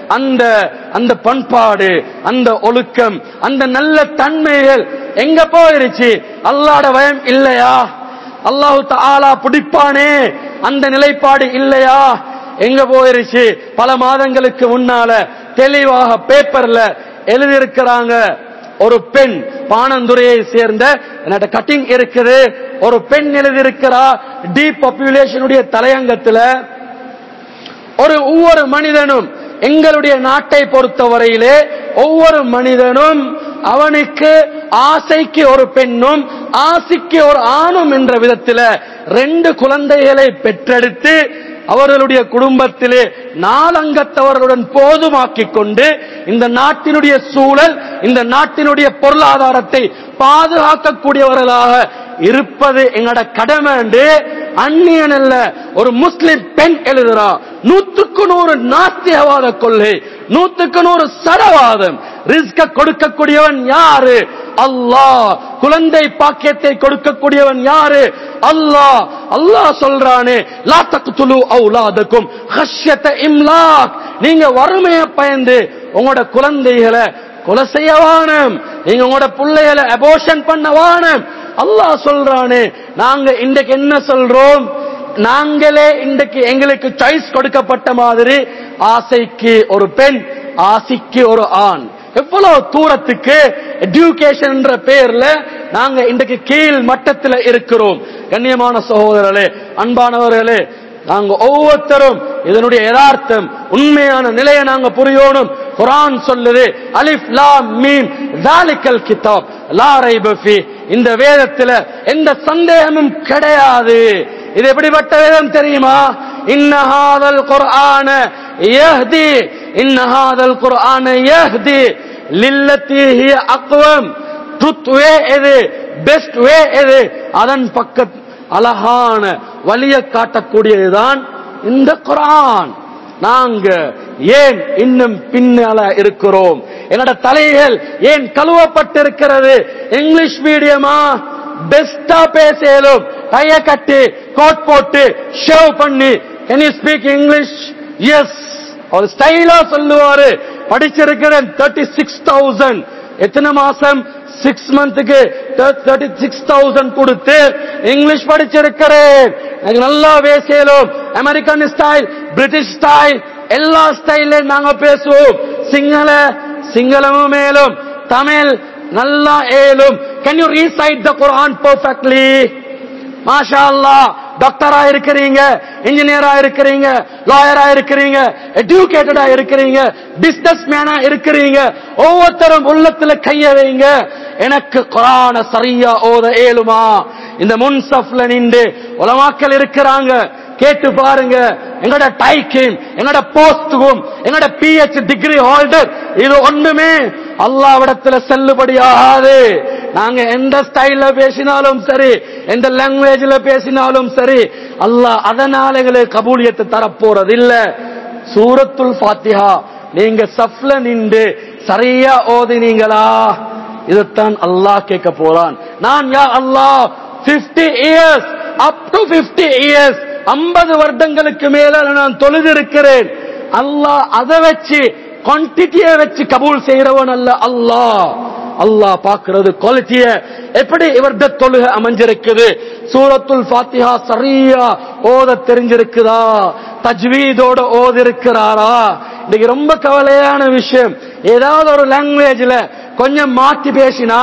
அந்த அந்த பண்பாடு, அந்த ஒழுக்கம், அந்த நல்ல தன்மைகள் எங்க போயிருச்சு? அல்லாஹ்வுடைய பயம் இல்லையா? அல்லாஹ் தஆலா பிடிப்பானே அந்த நிலைப்பாடு இல்லையா? எங்க போயிருச்சு? பல மாதங்களுக்கு முன்னால தெளிவாக பேப்பர்ல எழுதியிருக்கிறாங்க. ஒரு பெண், பாணந்துறையை சேர்ந்த, என்னோட கட்டிங் இருக்குது, ஒரு பெண் எழுதியிருக்கிறா டி பாப்புலேஷனுடைய தலையங்கத்துல, ஒரு ஒவ்வொரு மனிதனும் எங்களுடைய நாட்டை பொறுத்தவரையிலே ஒவ்வொரு மனிதனும் அவனுக்கு ஆசைக்கு ஒரு பெண்ணும் ஆசைக்கு ஒரு ஆணும் என்ற விதத்தில் ரெண்டு குழந்தைகளை பெற்றெடுத்து அவர்களுடைய குடும்பத்திலே நாலங்கத்தவர்களுடன் போதுமாக்கிக் கொண்டு இந்த நாட்டினுடைய சூழல், இந்த நாட்டினுடைய பொருளாதாரத்தை பாதுகாக்கக்கூடியவர்களாக இருப்பது எங்கட கடமை என்று அந்நியன் அல்ல, ஒரு முஸ்லிம் பெண் எழுதுறா. நூற்றுக்கு நூறு நாஸ்திகவாத கொள்கை, நூற்றுக்கு நூறு சடவாதம். ரிஸ்க கொடுக்கக்கூடியவன் யாரு? அல்லாஹ். குழந்தை பாக்கியத்தை கொடுக்கக்கூடியவன் யாரு? அல்லாஹ். அல்லாஹ் சொல்றானே, லா தக்துலு அவுலாதக்கும் ஹஷ்யத இம்லாக். நீங்க வறுமையை பயந்து உங்களோட குழந்தைகளை கொலை செய்ய வானம், நீங்க உங்களோட பிள்ளைகளை அபோர்ஷன் பண்ண வானம். அல்லாஹ் சொல்றானே. நாங்க இன்றைக்கு என்ன சொல்றோம்? நாங்களே இன்றைக்கு எங்களுக்கு சாய்ஸ் கொடுக்கப்பட்ட மாதிரி ஆசைக்கு ஒரு பெண், ஆசைக்கு ஒரு ஆண். எவ்வளவு தூரத்துக்கு எஜுகேஷன் என்ற பெயர்ல நாங்க இன்றைக்கு கீழ் மட்டத்தில் இருக்கிறோம். கண்ணியமான சகோதரர்களே, அன்பானவர்களே, நாங்க ஒவ்வொருத்தரும் இதனுடைய யதார்த்தம், உண்மையான நிலையை நாங்க புரியணும். குர்ஆன் சொல்லுது, அலிஃப் லாம் மீம் ஸாலிகல் கிதாப் லா ரைப ஃபீ. இந்த வேதத்துல எந்த சந்தேகமும் கிடையாது. இது எப்படிப்பட்ட வேதம் தெரியுமா? இன்ன ஹாதல் குர்ஆன யஹ்தி இன்ன ஹாதல் குர்ஆன யஹ்தி லில்லதி ஹிய அக்வம். ட்ரூத் வே எது? பெஸ்ட் வே எது? அதன் பக்கத்து அழகான வழிய காட்டக்கூடியதுதான் இந்த குர்ஆன். நாங்க ஏன் இன்னும் பின்னால இருக்கிறோம்? என்னோட தலைகள் ஏன் கழுவப்பட்டிருக்கிறது? இங்கிலீஷ் மீடியமா? பெஸ்டா பேசலும், டைய கட்டி கோட் போட்டு ஷேவ் பண்ணி, can you speak English? Yes. அவர் ஸ்டைலா சொல்லுவாரு, படிச்சிருக்கிறேன் தேர்ட்டி சிக்ஸ் தௌசண்ட். எத்தனை மாசம்? சிக்ஸ் மந்த்துக்கு தேர்ட்டி சிக்ஸ் தௌசண்ட் கொடுத்து இங்கிலீஷ் படிச்சிருக்கிறேன். நல்லா பேசலும். அமெரிக்கன் ஸ்டைல், பிரிட்டிஷ் ஸ்டைல், எல்லா ஸ்டைல நாங்க பேசுவோம். சிங்கள சிங்களமும் மேலும், தமிழ் நல்லா ஏலும். Can you recite the Quran perfectly? மாஷா அல்லாஹ். டாக்டரா இருக்கிறீங்க, இன்ஜினியரா இருக்கிறீங்க, லாயரா இருக்கிறீங்க, எஜுகேட்டடா இருக்கிறீங்க, பிசினஸ் மேனா இருக்கிறீங்க. ஒவ்வொருத்தரும் உள்ளத்துல கைய வைங்க. எனக்கு குர்ஆன சரியா ஓத ஏழுமா? இந்த முன்சஃப்ல நின்று உலமாக்கள் இருக்கிறாங்க, கேட்டு பாருங்க. எங்கட டைக்கும், எங்கட போஸ்டுக்கும், எங்கட பிஹெச் டிகிரி ஹோல்டர், இது ஒண்ணுமே அல்லாஹ்விடத்துல செல்லுபடியாகாது. நாங்க எந்த ஸ்டைல்ல பேசினாலும் சரி, எந்த லாங்குவேஜ்ல பேசினாலும் சரி, அல்லாஹ் அதனால எங்களுக்கு கபூலியத்தை தரப்போறது இல்ல. சூரத்துல் ஃபாத்திஹா நீங்க சஃப்ல நின்று சரியா ஓதினீங்களா? இதுதான் அல்லாஹ் கேட்க போறான். நான் யா Allah fifty years up to fifty years ஐம்பது வருடங்களுக்கு மேல நான் தொழுது இருக்கிறேன். அல்லாஹ் அதை வச்சு குவான்டிட்டியை வச்சு கபூல் செய்யறவன் அல்ல அல்லாஹ். அல்லாஹ் பாக்குறது குவாலிட்டிய. எப்படி இவருடைய தொழுகை அமைஞ்சிருக்குது? சூரத்துல் ஃபாத்திஹா சரியா ஓத தெரிஞ்சிருக்குதா? தஜ்வீதோட ஓதி இருக்கிறாரா? இன்னைக்கு ரொம்ப கவலையான விஷயம், ஏதாவது ஒரு லாங்குவேஜ்ல கொஞ்சம் மாத்தி பேசினா,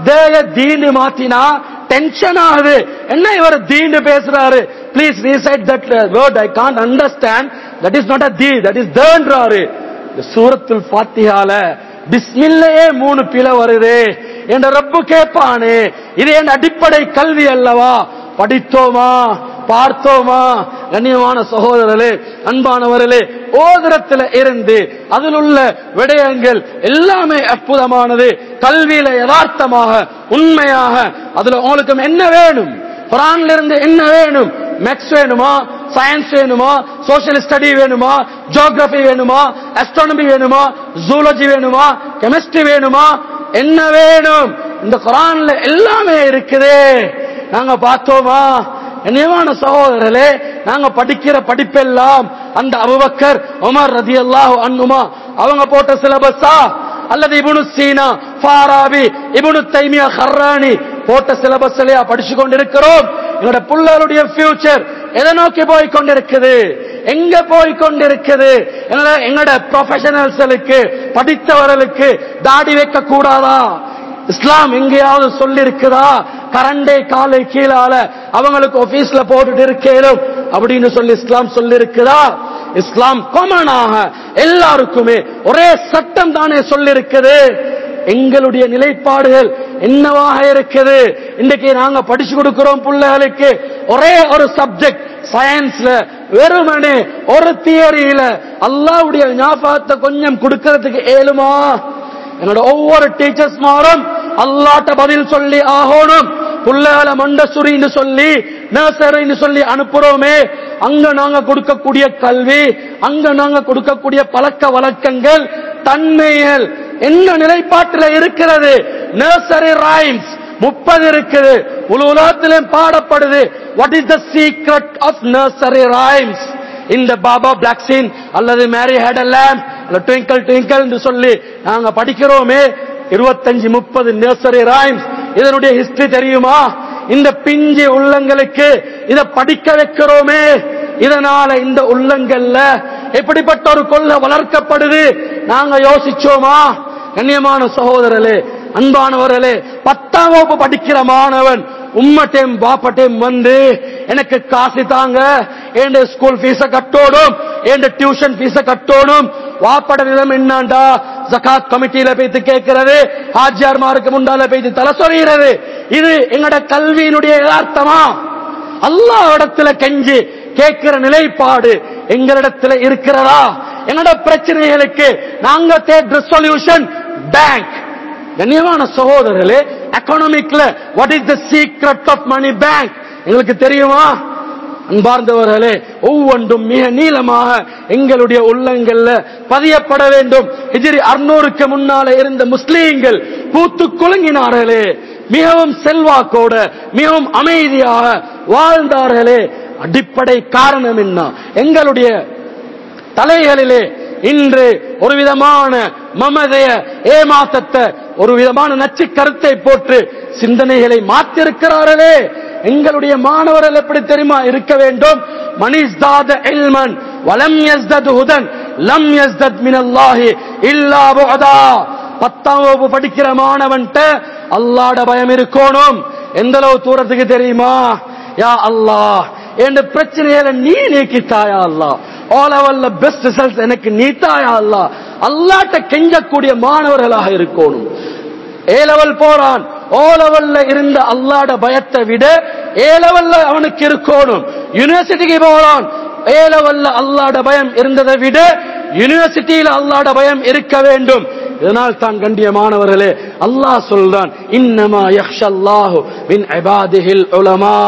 தீண்டு மாத்தினா டென்ஷன் ஆகுது. என்ன இவர் தீண்டு பேசுறாரு? Please recite that word, I can't understand, that is not a தீ, தட் இஸ் தேன்றாரு. சூரத்துல் ஃபாத்திஹால பிஸ்மில்லையே மூணு பிழை வருது என்ற ரப்பு கேட்பானே. இது என் அடிப்படை கல்வி அல்லவா? படித்தோமா? பார்த்தோமா? கண்ணியமான சகோதரர்களே, அன்பானவர்களே, ஓதரத்தில் இருந்து அதில் உள்ள விடயங்கள் எல்லாமே அற்புதமானது. கல்வியில யதார்த்தமாக உண்மையாக அதுல உங்களுக்கு என்ன வேணும்? குர்ஆன்ல இருந்து என்ன வேணும்? மேக்ஸ் வேணுமா? சயின்ஸ் வேணுமா? சோசியல் ஸ்டடி வேணுமா? ஜியோகிராபி வேணுமா? ஆஸ்ட்ரானமி வேணுமா? ஜூலஜி வேணுமா? கெமிஸ்ட்ரி வேணுமா? என்ன வேணும்? இந்த குர்ஆன்ல எல்லாமே இருக்குதே. நாங்க பார்த்தோமா? கண்ணியமான சகோதரர்களே, நாங்க படிக்கிற படிப்பெல்லாம் அந்த அபூபக்கர், உமர் ரலியல்லாஹு அன்ஹுமா அவங்க போட்ட சிலபஸா அல்லது இப்னு சீனா, ஃபாராபி, இப்னு தைமியா, ஹர்ரானி போட்ட சிலபஸ்லயா படிச்சு கொண்டிருக்கிறோம்? எங்களோட பிள்ளைகளுடைய ஃபியூச்சர் எதை நோக்கி போய் கொண்டிருக்குது? எங்க போய் கொண்டிருக்குது? எங்களோட ப்ரொஃபஷனல்ஸ்களுக்கு, படித்தவர்களுக்கு தாடி வைக்க கூடாதா? இஸ்லாம் எங்கேயாவது சொல்லி இருக்குதா? கரண்டே காலை கீழால அவங்களுக்கு ஆபீஸ்ல போட்டுட்டு இருக்கேனும் அப்படின்னு சொல்லி இஸ்லாம் சொல்லி இருக்குதா? இஸ்லாம் காமனாக எல்லாருக்குமே ஒரே சட்டம் தானே சொல்லி இருக்குது. எங்களுடைய நிலைப்பாடுகள் என்னவாக இருக்குது? இன்றைக்கு நாங்க படிச்சு கொடுக்கிறோம் பிள்ளைகளுக்கு ஒரே ஒரு சப்ஜெக்ட் சயின்ஸ்ல, வெறுமனே ஒரு தியரியில அல்லாஹ்வுடைய ஞாபகத்தை கொஞ்சம் கொடுக்கிறதுக்கு ஏழுமா? என்னோட ஒவ்வொரு டீச்சர்ஸ் மாறும் அல்லாஹ்ட்ட பதில் சொல்லி ஆகணும். புள்ளைகளை மண்டசுரின்னு சொல்லி நர்சரின்னு சொல்லி அனுப்புறோமே, அங்க நாங்க கொடுக்கக்கூடிய கல்வி, அங்க நாங்க கொடுக்கக்கூடிய பழக்க வழக்கங்கள், தன்மைகள் என்ன நிலைப்பாட்டில் இருக்கிறது? நர்சரி ரைம்ஸ் முப்பது இருக்குது, முழு உலகத்திலும் பாடப்படுது. What is the secret of nursery rhymes? இந்த பாபா பிளாக்ஸின் அல்லது மேரி ஹேட் எ லேம்ப் அல்லது ட்விங்கிள் ட்விங்கிள் என்று சொல்லி நாங்க படிக்கிறோமே, இருபத்தஞ்சு முப்பது நர்சரி ரைம்ஸ். இதனுடைய ஹிஸ்டரி தெரியுமா? இந்த பிஞ்சு உள்ளங்களுக்கு இதை படிக்க வைக்கிறோமே, இதனால இந்த உள்ளங்கள்ல எப்படிப்பட்ட ஒரு கொள்கை வளர்க்கப்படுது நாங்க யோசிச்சோமா? கண்ணியமான சகோதரர்களே, அன்பானவர்களே, பத்தாம் வகுப்பு படிக்கிற மாணவன் உம்மட்டையும் பாப்பட்டையும் வந்து எனக்கு காசு தாங்க, என் ஸ்கூல் ஃபீஸ கட்டோடும், என் டியூஷன் ஃபீஸ கட்டோடும். வாப்பட நிலம் என்னண்டா ஜகாத் கமிட்டியில போய்த்து கேட்கிறது, ஹாஜியார்மாருக்கு முன்னால போய்த்து தலை சொல்கிறது. இது எங்கட கல்வியினுடைய யதார்த்தமா? அல்லாஹ் இடத்துல கெஞ்சி கேட்கிற நிலைப்பாடு எங்களிடத்துல இருக்கிறதா? எங்கட பிரச்சனைகளுக்கு நாங்க தேடுற சொல்யூஷன் பேங்க். கண்ணியமான சகோதரர்களே, எக்கனாமிக்ல what is the secret of money bank எங்களுக்கு தெரியுமா? அன்பார்ந்தவர்களே, ஒவ்வொன்றும் மிக நீளமாக எங்களுடைய உள்ளங்கள்ல பதியப்பட வேண்டும். ஹிஜ்ரி அறுநூறுக்கு முன்னால இருந்த முஸ்லீம்கள் பூத்து குலுங்கினார்களே, மிகவும் செல்வாக்கோட மிகவும் அமைதியாக வாழ்ந்தார்களே. அடிப்படை காரணம் என்ன? எங்களுடைய தலைகளிலே இன்று ஒரு விதமான மமதைய, ஏமாற்றத்தை, ஒரு விதமான நச்சு கருத்தை போட்டு சிந்தனைகளை மாற்றிருக்கிறார்களே. எங்களுடைய மாணவர்கள் எப்படி தெரியுமா இருக்க வேண்டும்? மனிஸ்தாத இல்மன் வலம் யஸ்தத் ஹுதன் லம் யஸ்தத் மினல்லாஹி இல்லா புஅதா. பத்தாம் வகுப்பு படிக்கிற மாணவன்ட்ட அல்லாஹ்ட பயம் இருக்கணும். எந்த அளவு தூரத்துக்கு தெரியுமா? யா அல்லாஹ், என் பிரச்சனைகளை நீ நீக்கித்தாயா அல்லாஹ், ஆல் லெவல்ல பெஸ்ட் ரிசல்ட்ஸ் எனக்கு நீத்தாயா அல்லாஹ். அல்லாஹ்ட்ட கெஞ்சக்கூடிய மாணவர்களாக இருக்கணும். ஏ லெவல் போறான், ஓ லெவல்ல இருந்த அல்லாஹ்ட பயத்தை விட ஏ லெவல்ல அவனுக்கு இருக்கணும். யூனிவர்சிட்டிக்கு போறான், ஏ லெவல்ல அல்லாஹ்ட பயம் இருந்ததை விட யூனிவர்சிட்டியில அல்லாஹ்ட பயம் இருக்க வேண்டும். இதனால் தான் கண்ணியமானவர்களே அல்லாஹ் சொல்றான், இன்னமா யக்ஷல்லாஹு மின் இபாதிஹில் உலமா.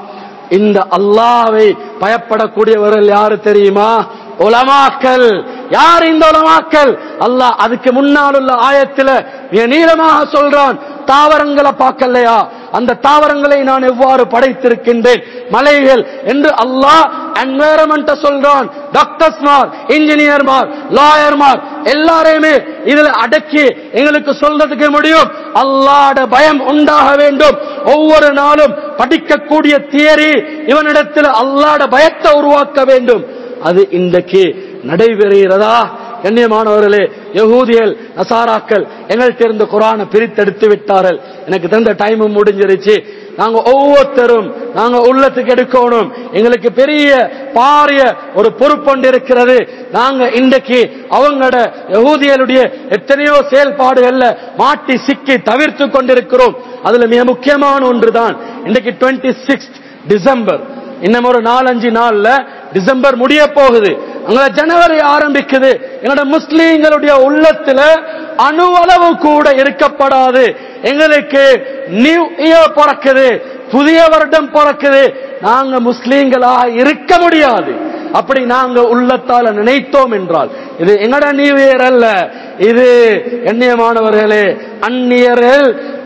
இந்த அல்லாஹ்வை பயப்படக்கூடியவர்கள் யாரு தெரியுமா? உலமாக்கள். யார் இந்த உலமாக்கள்? அல்லாஹ் அதுக்கு முன்னால் உள்ள ஆயத்துல மிக நீளமாக சொல்றான், தாவரங்களை பார்க்கலையா? அந்த தாவரங்களை நான் எவ்வாறு படைத்திருக்கின்றேன், மலைகள் என்று அல்லாஹ் என்வைரன்மெண்ட் சொல்றான். டாக்டர்ஸ்மார், இன்ஜினியர்மார், லாயர்மார் எல்லாரையுமே இதுல அடக்கி எங்களுக்கு சொல்றதுக்கு முடியும். அல்லாஹ்ட பயம் உண்டாக வேண்டும். ஒவ்வொரு நாளும் படிக்கக்கூடிய தியரி இவனிடத்தில் அல்லாஹ்ட பயத்தை உருவாக்க வேண்டும். அது இன்றைக்கு நடைபெறுகிறதா? கண்ணியமானவர்களே, யகூதிகள், நசாராக்கள் எங்கள்கிட்ட இருந்து குர்ஆனை பிரித்தெடுத்து விட்டார்கள். எனக்கு தந்த டைமும் முடிஞ்சிருச்சு. நாங்க ஒவ்வொருத்தரும் நாங்க உள்ளத்துக்கு எடுக்கணும். எங்களுக்கு பெரிய பாரிய ஒரு பொறுப்பொண்டு இருக்கிறது. நாங்க இன்றைக்கு அவங்களோட யகூதிகளுடைய எத்தனையோ செயல்பாடுகள்ல மாட்டி சிக்கி தவிர்த்து கொண்டிருக்கிறோம். அதுல மிக முக்கியமான ஒன்றுதான் இன்றைக்கு டுவெண்ட்டி சிக்ஸ்த் டிசம்பர். இன்னும் ஒரு நாலஞ்சு நாள்ல டிசம்பர் முடிய போகுது, அங்க ஜனவரி ஆரம்பிக்குது. எங்களோட முஸ்லீம்களுடைய உள்ளத்துல அணுவளவு கூட இருக்கப்படாது. எங்களுக்கு நியூ இயர் பிறக்குது, புதிய வருடம் பிறக்குது, நாங்க முஸ்லீம்களாக இருக்க முடியாது. அப்படி நாங்க உள்ளத்தால நினைத்தோம் என்றால் இது எங்கட நியூ இயர் அல்ல. இது கண்ணியமானவர்களே, அந்நியர்கள்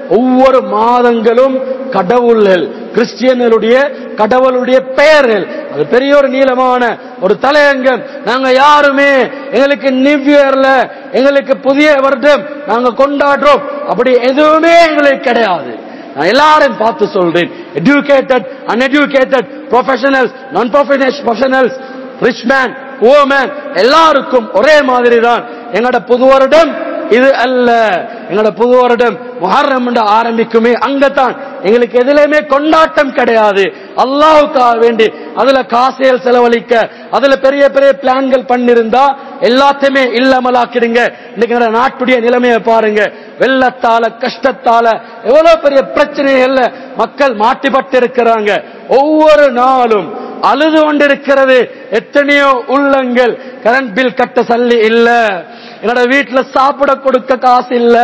ஒவ்வொரு மாதங்களும் கடவுள்கள் கிறிஸ்டியன்களுடைய கடவுளுடைய பெயர்கள். அது பெரிய ஒரு நீளமான ஒரு தலையங்கம். நாங்க யாருமே எங்களுக்கு நியூ இயர்ல எங்களுக்கு புதிய வருடம் நாங்க கொண்டாடுறோம் அப்படி எதுவுமே எங்களுக்கு கிடையாது. நான் எல்லாரும் பார்த்து சொல்றேன், educated uneducated professionals non professionals rich man poor man எல்லாருக்கும் ஒரே மாதிரி தான். எங்களோட புது வருடம் இது அல்ல. எங்களோட புது வருடம் முஹர்ரம் என்று ஆரம்பிக்குமே அங்கதான். எங்களுக்கு எதுலையுமே கொண்டாட்டம் கிடையாது. அல்லாஹ்வுக்காக வேண்டி அதுல காசேல் செலவழிக்க அதுல பெரிய பெரிய பிளான்கள் பண்ணிருந்தா எல்லாத்தையுமே இல்லாமலாக்கிடுங்க. இன்னைக்கு நாட்டுடைய நிலைமையை பாருங்க. வெள்ளத்தால கஷ்டத்தால எவ்வளவு பெரிய பிரச்சனைகள்ல மக்கள் மாட்டிப்பட்டு இருக்கிறாங்க. ஒவ்வொரு நாளும் அழுது கொண்டிருக்கிறது எத்தனையோ உள்ளங்கள். கரண்ட் பில் கட்ட சல்லி இல்ல, என்னோட வீட்டுல சாப்பிட கொடுக்க காசு இல்ல,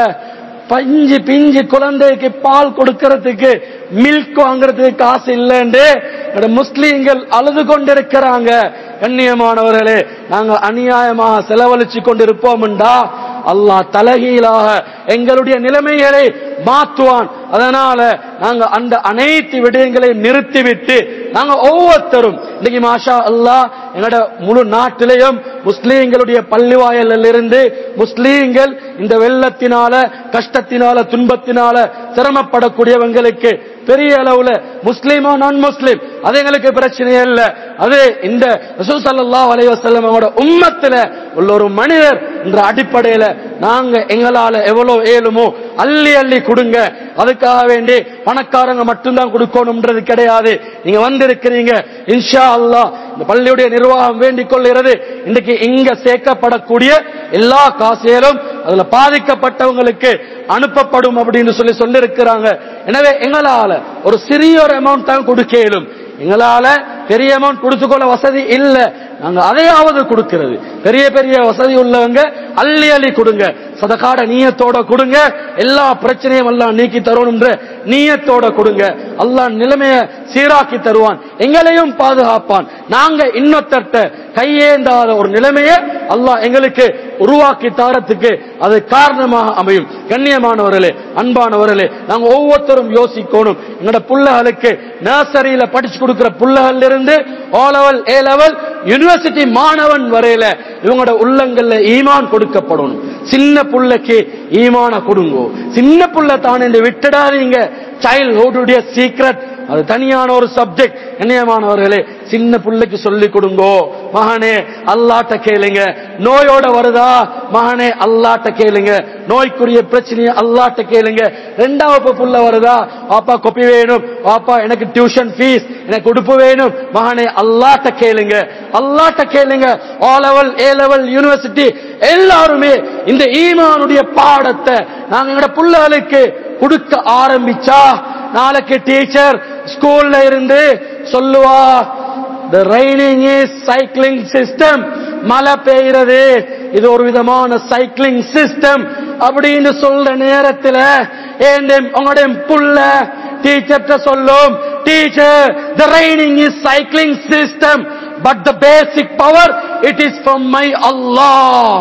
பஞ்சு பிஞ்சு குழந்தைக்கு பால் கொடுக்கறதுக்கு மில்க் வாங்குறதுக்கு காசு இல்லன்னு முஸ்லீம்கள் அழுது கொண்டிருக்கிறாங்க. கண்ணியமானவர்களே, நாங்க அநியாயமாக செலவழிச்சு கொண்டிருப்போம்டா அல்லாஹ் தலகீழாக எங்களுடைய நிலைமைகளை மாற்றுவான். அதனால நாங்க அந்த அனைத்து விடயங்களையும் நிறுத்திவிட்டு நாங்க ஒவ்வொருத்தரும் இன்னைக்கு மாஷா அல்லாஹ் எங்களோட முழு நாட்டிலையும் முஸ்லீம்களுடைய பள்ளிவாயலில் இருந்து முஸ்லீம்கள் இந்த வெள்ளத்தினால கஷ்டத்தினால துன்பத்தினால சிரமப்படக்கூடியவங்களுக்கு பெரிய அளவுல முஸ்லீமா நான் முஸ்லீம் அது எங்களுக்கு பிரச்சனையே இல்ல. அது இந்த ரசூல் ஸல்லல்லாஹு அலைஹி வஸல்லம் அவரோட உம்மத்துல உள்ள ஒரு மனிதர் என்ற அடிப்படையில நாங்க எங்களால எவ்வளவு ஏழுமோ அள்ளி அள்ளி கொடுங்க. அதுக்காக வேண்டி பணக்காரங்க மட்டும்தான் கொடுக்கணும்ன்றது கிடையாது. நீங்க வந்திருக்கிறீங்க, இன்ஷா அல்லாஹ் இந்த பள்ளியுடைய நிர்வாகம் வேண்டிக் கொள்கிறது. இன்றைக்கு இங்க சேர்க்கப்படக்கூடிய எல்லா காசுகளும் அதுல பாதிக்கப்பட்டவங்களுக்கு அனுப்பப்படும் அப்படின்னு சொல்லி சொல்லிருக்கிறாங்க. எனவே எங்களால ஒரு சிறிய ஒரு அமௌண்ட் தான் கொடுக்க இயலும். எங்களால பெரிய அமௌண்ட் கொடுத்துக்கொள்ள வசதி இல்ல, நாங்க அதையாவது கொடுக்கிறது. பெரிய பெரிய வசதி உள்ளவங்க அள்ளி அள்ளி கொடுங்க, சதகாட நீயத்தோட கொடுங்க. எல்லா பிரச்சனையும் எல்லாம் நீக்கி தருவோம் நீயத்தோட கொடுங்க. அல்லாஹ் நிலைமைய சீராக்கி தருவான், எங்களையும் பாதுகாப்பான். நாங்க இன்னொருத்தட்ட கையேந்தாத ஒரு நிலைமையை அல்லாஹ் எங்களுக்கு உருவாக்கி தாரத்துக்கு அது காரணமாக அமையும். கண்ணியமானவர்களே, அன்பானவர்களே, நாங்க ஒவ்வொருத்தரும் யோசிக்கணும். எங்களோட புள்ளைகளுக்கு நர்சரியில படிச்சு கொடுக்கிற புள்ளைகள் இருந்து O level A level university மாணவன் வரையில இவங்களோட உள்ளங்கள்ல ஈமான் கொடுக்கப்படணும். சின்ன புள்ளைக்கு ஈமான கொடுங்கோ. சின்ன புள்ள தான் என்று விட்டுடாதீங்க. சைல்ட்ஹுட் சீக்ரெட் அது தனியான ஒரு சப்ஜெக்ட். கண்ணியமானவர்களே, சின்ன புள்ளைக்கு சொல்லி கொடுங்கோ. மகனே அல்லாட்ட கேளுங்க. நோயோட வருதா மகனே அல்லாட்ட கேளுங்க. நோய்க்குரிய பிரச்சனையை அல்லாட்ட கேளுங்க. ரெண்டாவது புள்ள வருதா, பாப்பா கொப்பி வேணும், பாப்பா எனக்கு டியூஷன் ஃபீஸ் எனக்கு உடுப்பு வேணும், மகனே அல்லாட்ட கேளுங்க. அல்லாட்ட கேளுங்க. O level A level university எல்லாருமே இந்த ஈமானுடைய பாடத்தை நாங்க எங்களோட புள்ளைகளுக்கு கொடுக்க ஆரம்பிச்சா நாளைக்கு டீச்சர் ஸ்கூல்ல இருந்து சொல்லுவா, the raining is cycling system, மழை பெய்கிறது இது ஒரு விதமான சைக்கிளிங் சிஸ்டம் அப்படின்னு சொல்ற நேரத்தில் உங்களுடைய புள்ள டீச்சர்ட்ட சொல்லும், teacher the raining is cycling system but the basic power it is from my Allah.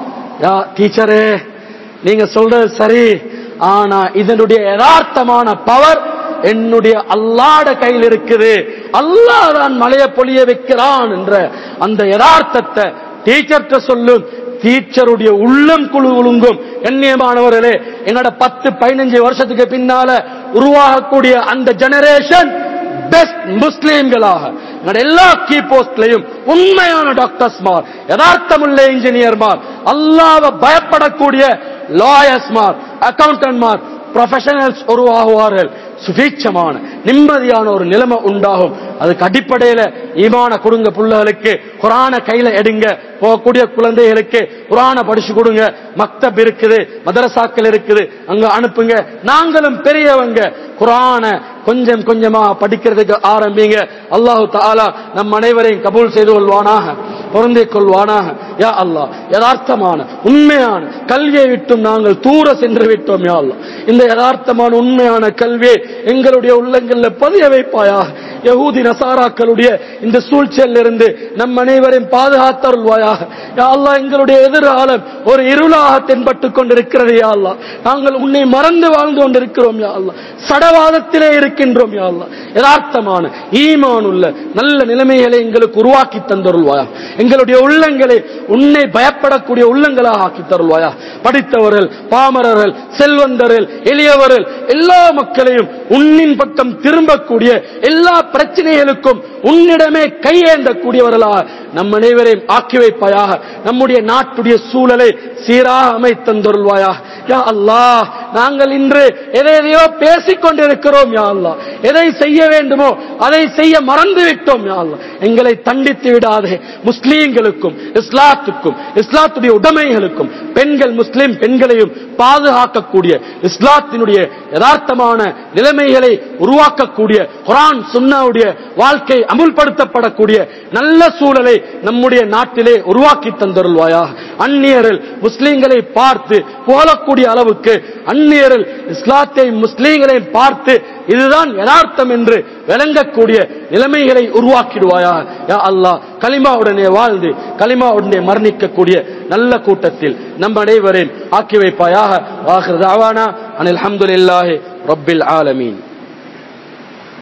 யா டீச்சரே, நீங்க சொல்றது சரி, ஆனா இதனுடைய யதார்த்தமான பவர் என்னுடைய அல்லாஹ்ட கையில் இருக்குது. அல்லாஹ் தான் மழையை பொழிய வைக்கிறான் என்ற அந்த யதார்த்தத்தை டீச்சர்ட்ட சொல்லும். டீச்சருடைய உள்ளம் குழு குலுங்கும். கண்ணியமானவர்களே, என்னோட பத்து பதினஞ்சு வருஷத்துக்கு பின்னால உருவாகக்கூடிய அந்த ஜெனரேஷன் பெஸ்ட் முஸ்லீம்களாக எல்லா கீ போஸ்ட்லையும் உண்மையான டாக்டர்ஸ்மார், யதார்த்தமுள்ள இன்ஜினியர்மார், அல்லாஹ்வை பயப்படக்கூடிய லாயர்ஸ்மார், அக்கவுண்டன்ட்மார், ப்ரொஃபஷனல்ஸ் உருவாகுவார்கள். சுபீட்சமான நிம்மதியான ஒரு நிலைமை உண்டாகும். அதுக்கு அடிப்படையில ஈமான கொடுங்க. புள்ளைகளுக்கு குர்ஆன கையில எடுங்க. போகக்கூடிய குழந்தைகளுக்கு குர்ஆன படிச்சு கொடுங்க. மக்தப் இருக்குது, மதரசாக்கள் இருக்குது, அங்க அனுப்புங்க. நாங்களும் பெரியவங்க குர்ஆன கொஞ்சம் கொஞ்சமா படிக்கிறதுக்கு ஆரம்பிங்க. அல்லாஹு தஆலா நம் அனைவரையும் கபூல் செய்து கொள்வானாக, பொருந்திக் கொள்வானாக. யா அல்லாஹ், யதார்த்தமான உண்மையான கல்வியை விட்டும் நாங்கள் தூர சென்று விட்டோம். யா அல்லாஹ், இந்த யதார்த்தமான உண்மையான கல்வியை எங்களுடைய உள்ளங்கள் உள்ளங்களில் பதிய வைப்பாயாக. யஹூதி நசாராக்களுடைய இந்த சூழ்ச்சியில் இருந்து நம் அனைவரையும் பாதுகாத்தருள்வாயாக. யா அல்லாஹ், எங்களுடைய எதிர்காலம் ஒரு இருளாக தென்பட்டுக் கொண்டிருக்கிறது யா அல்லாஹ். நாங்கள் உன்னை மறந்து வாழ்ந்து கொண்டிருக்கிறோம் யா அல்லாஹ். சடவாதத்திலே இருக்கின்றோம் யா அல்லாஹ். யதார்த்தமான ஈமான் உள்ள நல்ல நிலைமைகளை எங்களுக்கு உருவாக்கி தந்தருள்வாயாக. எங்களுடைய உள்ளங்களை உன்னை பயப்படக்கூடிய உள்ளங்களாக ஆக்கி தருள்வாயா. படித்தவர்கள், பாமரர்கள், செல்வந்தர்கள், எளியவர்கள் எல்லா மக்களையும் உன்னின் பக்கம் திரும்பக்கூடிய, எல்லா பிரச்சனைகளுக்கும் உன்னிடமே கையேந்தக்கூடியவர்களாக நம் அனைவரையும் ஆக்கி வைப்பாயாக. நம்முடைய நாட்டுடைய சூழலை சீராக அமைத்தந்தருள்வாயாக. யா அல்லாஹ், நாங்கள் இன்று எதையோ பேசிக் கொண்டிருக்கிறோம் யா அல்லாஹ். எதை செய்ய வேண்டுமோ அதை செய்ய மறந்து விட்டோம் யா அல்லாஹ். எங்களை தண்டித்து விடாதே. முஸ்லீம்களுக்கும் இஸ்லாத்துக்கும் இஸ்லாத்துடைய உடைமைகளுக்கும் பெண்கள் முஸ்லிம் பெண்களையும் பாதுகாக்கக்கூடிய, இஸ்லாத்தினுடைய யதார்த்தமான நிலைமைகளை உருவாக்கக்கூடிய, குர்ஆன் சுன்னாவுடைய வாழ்க்கை அமுல்படுத்தப்படக்கூடிய நல்ல சூழலை நம்முடைய நாட்டிலே உருவாக்கி தந்தருள்வாயாக. அந்நியர்கள் முஸ்லீம்களை பார்த்து புகழக்கூடிய அளவுக்கு, அந்நியர்கள் இஸ்லாத்தை முஸ்லீம்களை பார்த்து இதுதான் யதார்த்தம் என்று விளங்கக்கூடிய நிலைமைகளை உருவாக்கிடுவாயாக. யா அல்லாஹ், கலிமாவுடனே வாழ்ந்து கலிமாவுடனே மரணிக்கக்கூடிய நல்ல கூட்டத்தில் நம் அனைவரையும் ஆக்கி வைப்பாயாக. ஆகிர் தஅவானா அனில் ஹம்துலில்லாஹி ரப்பில் ஆலமீன்.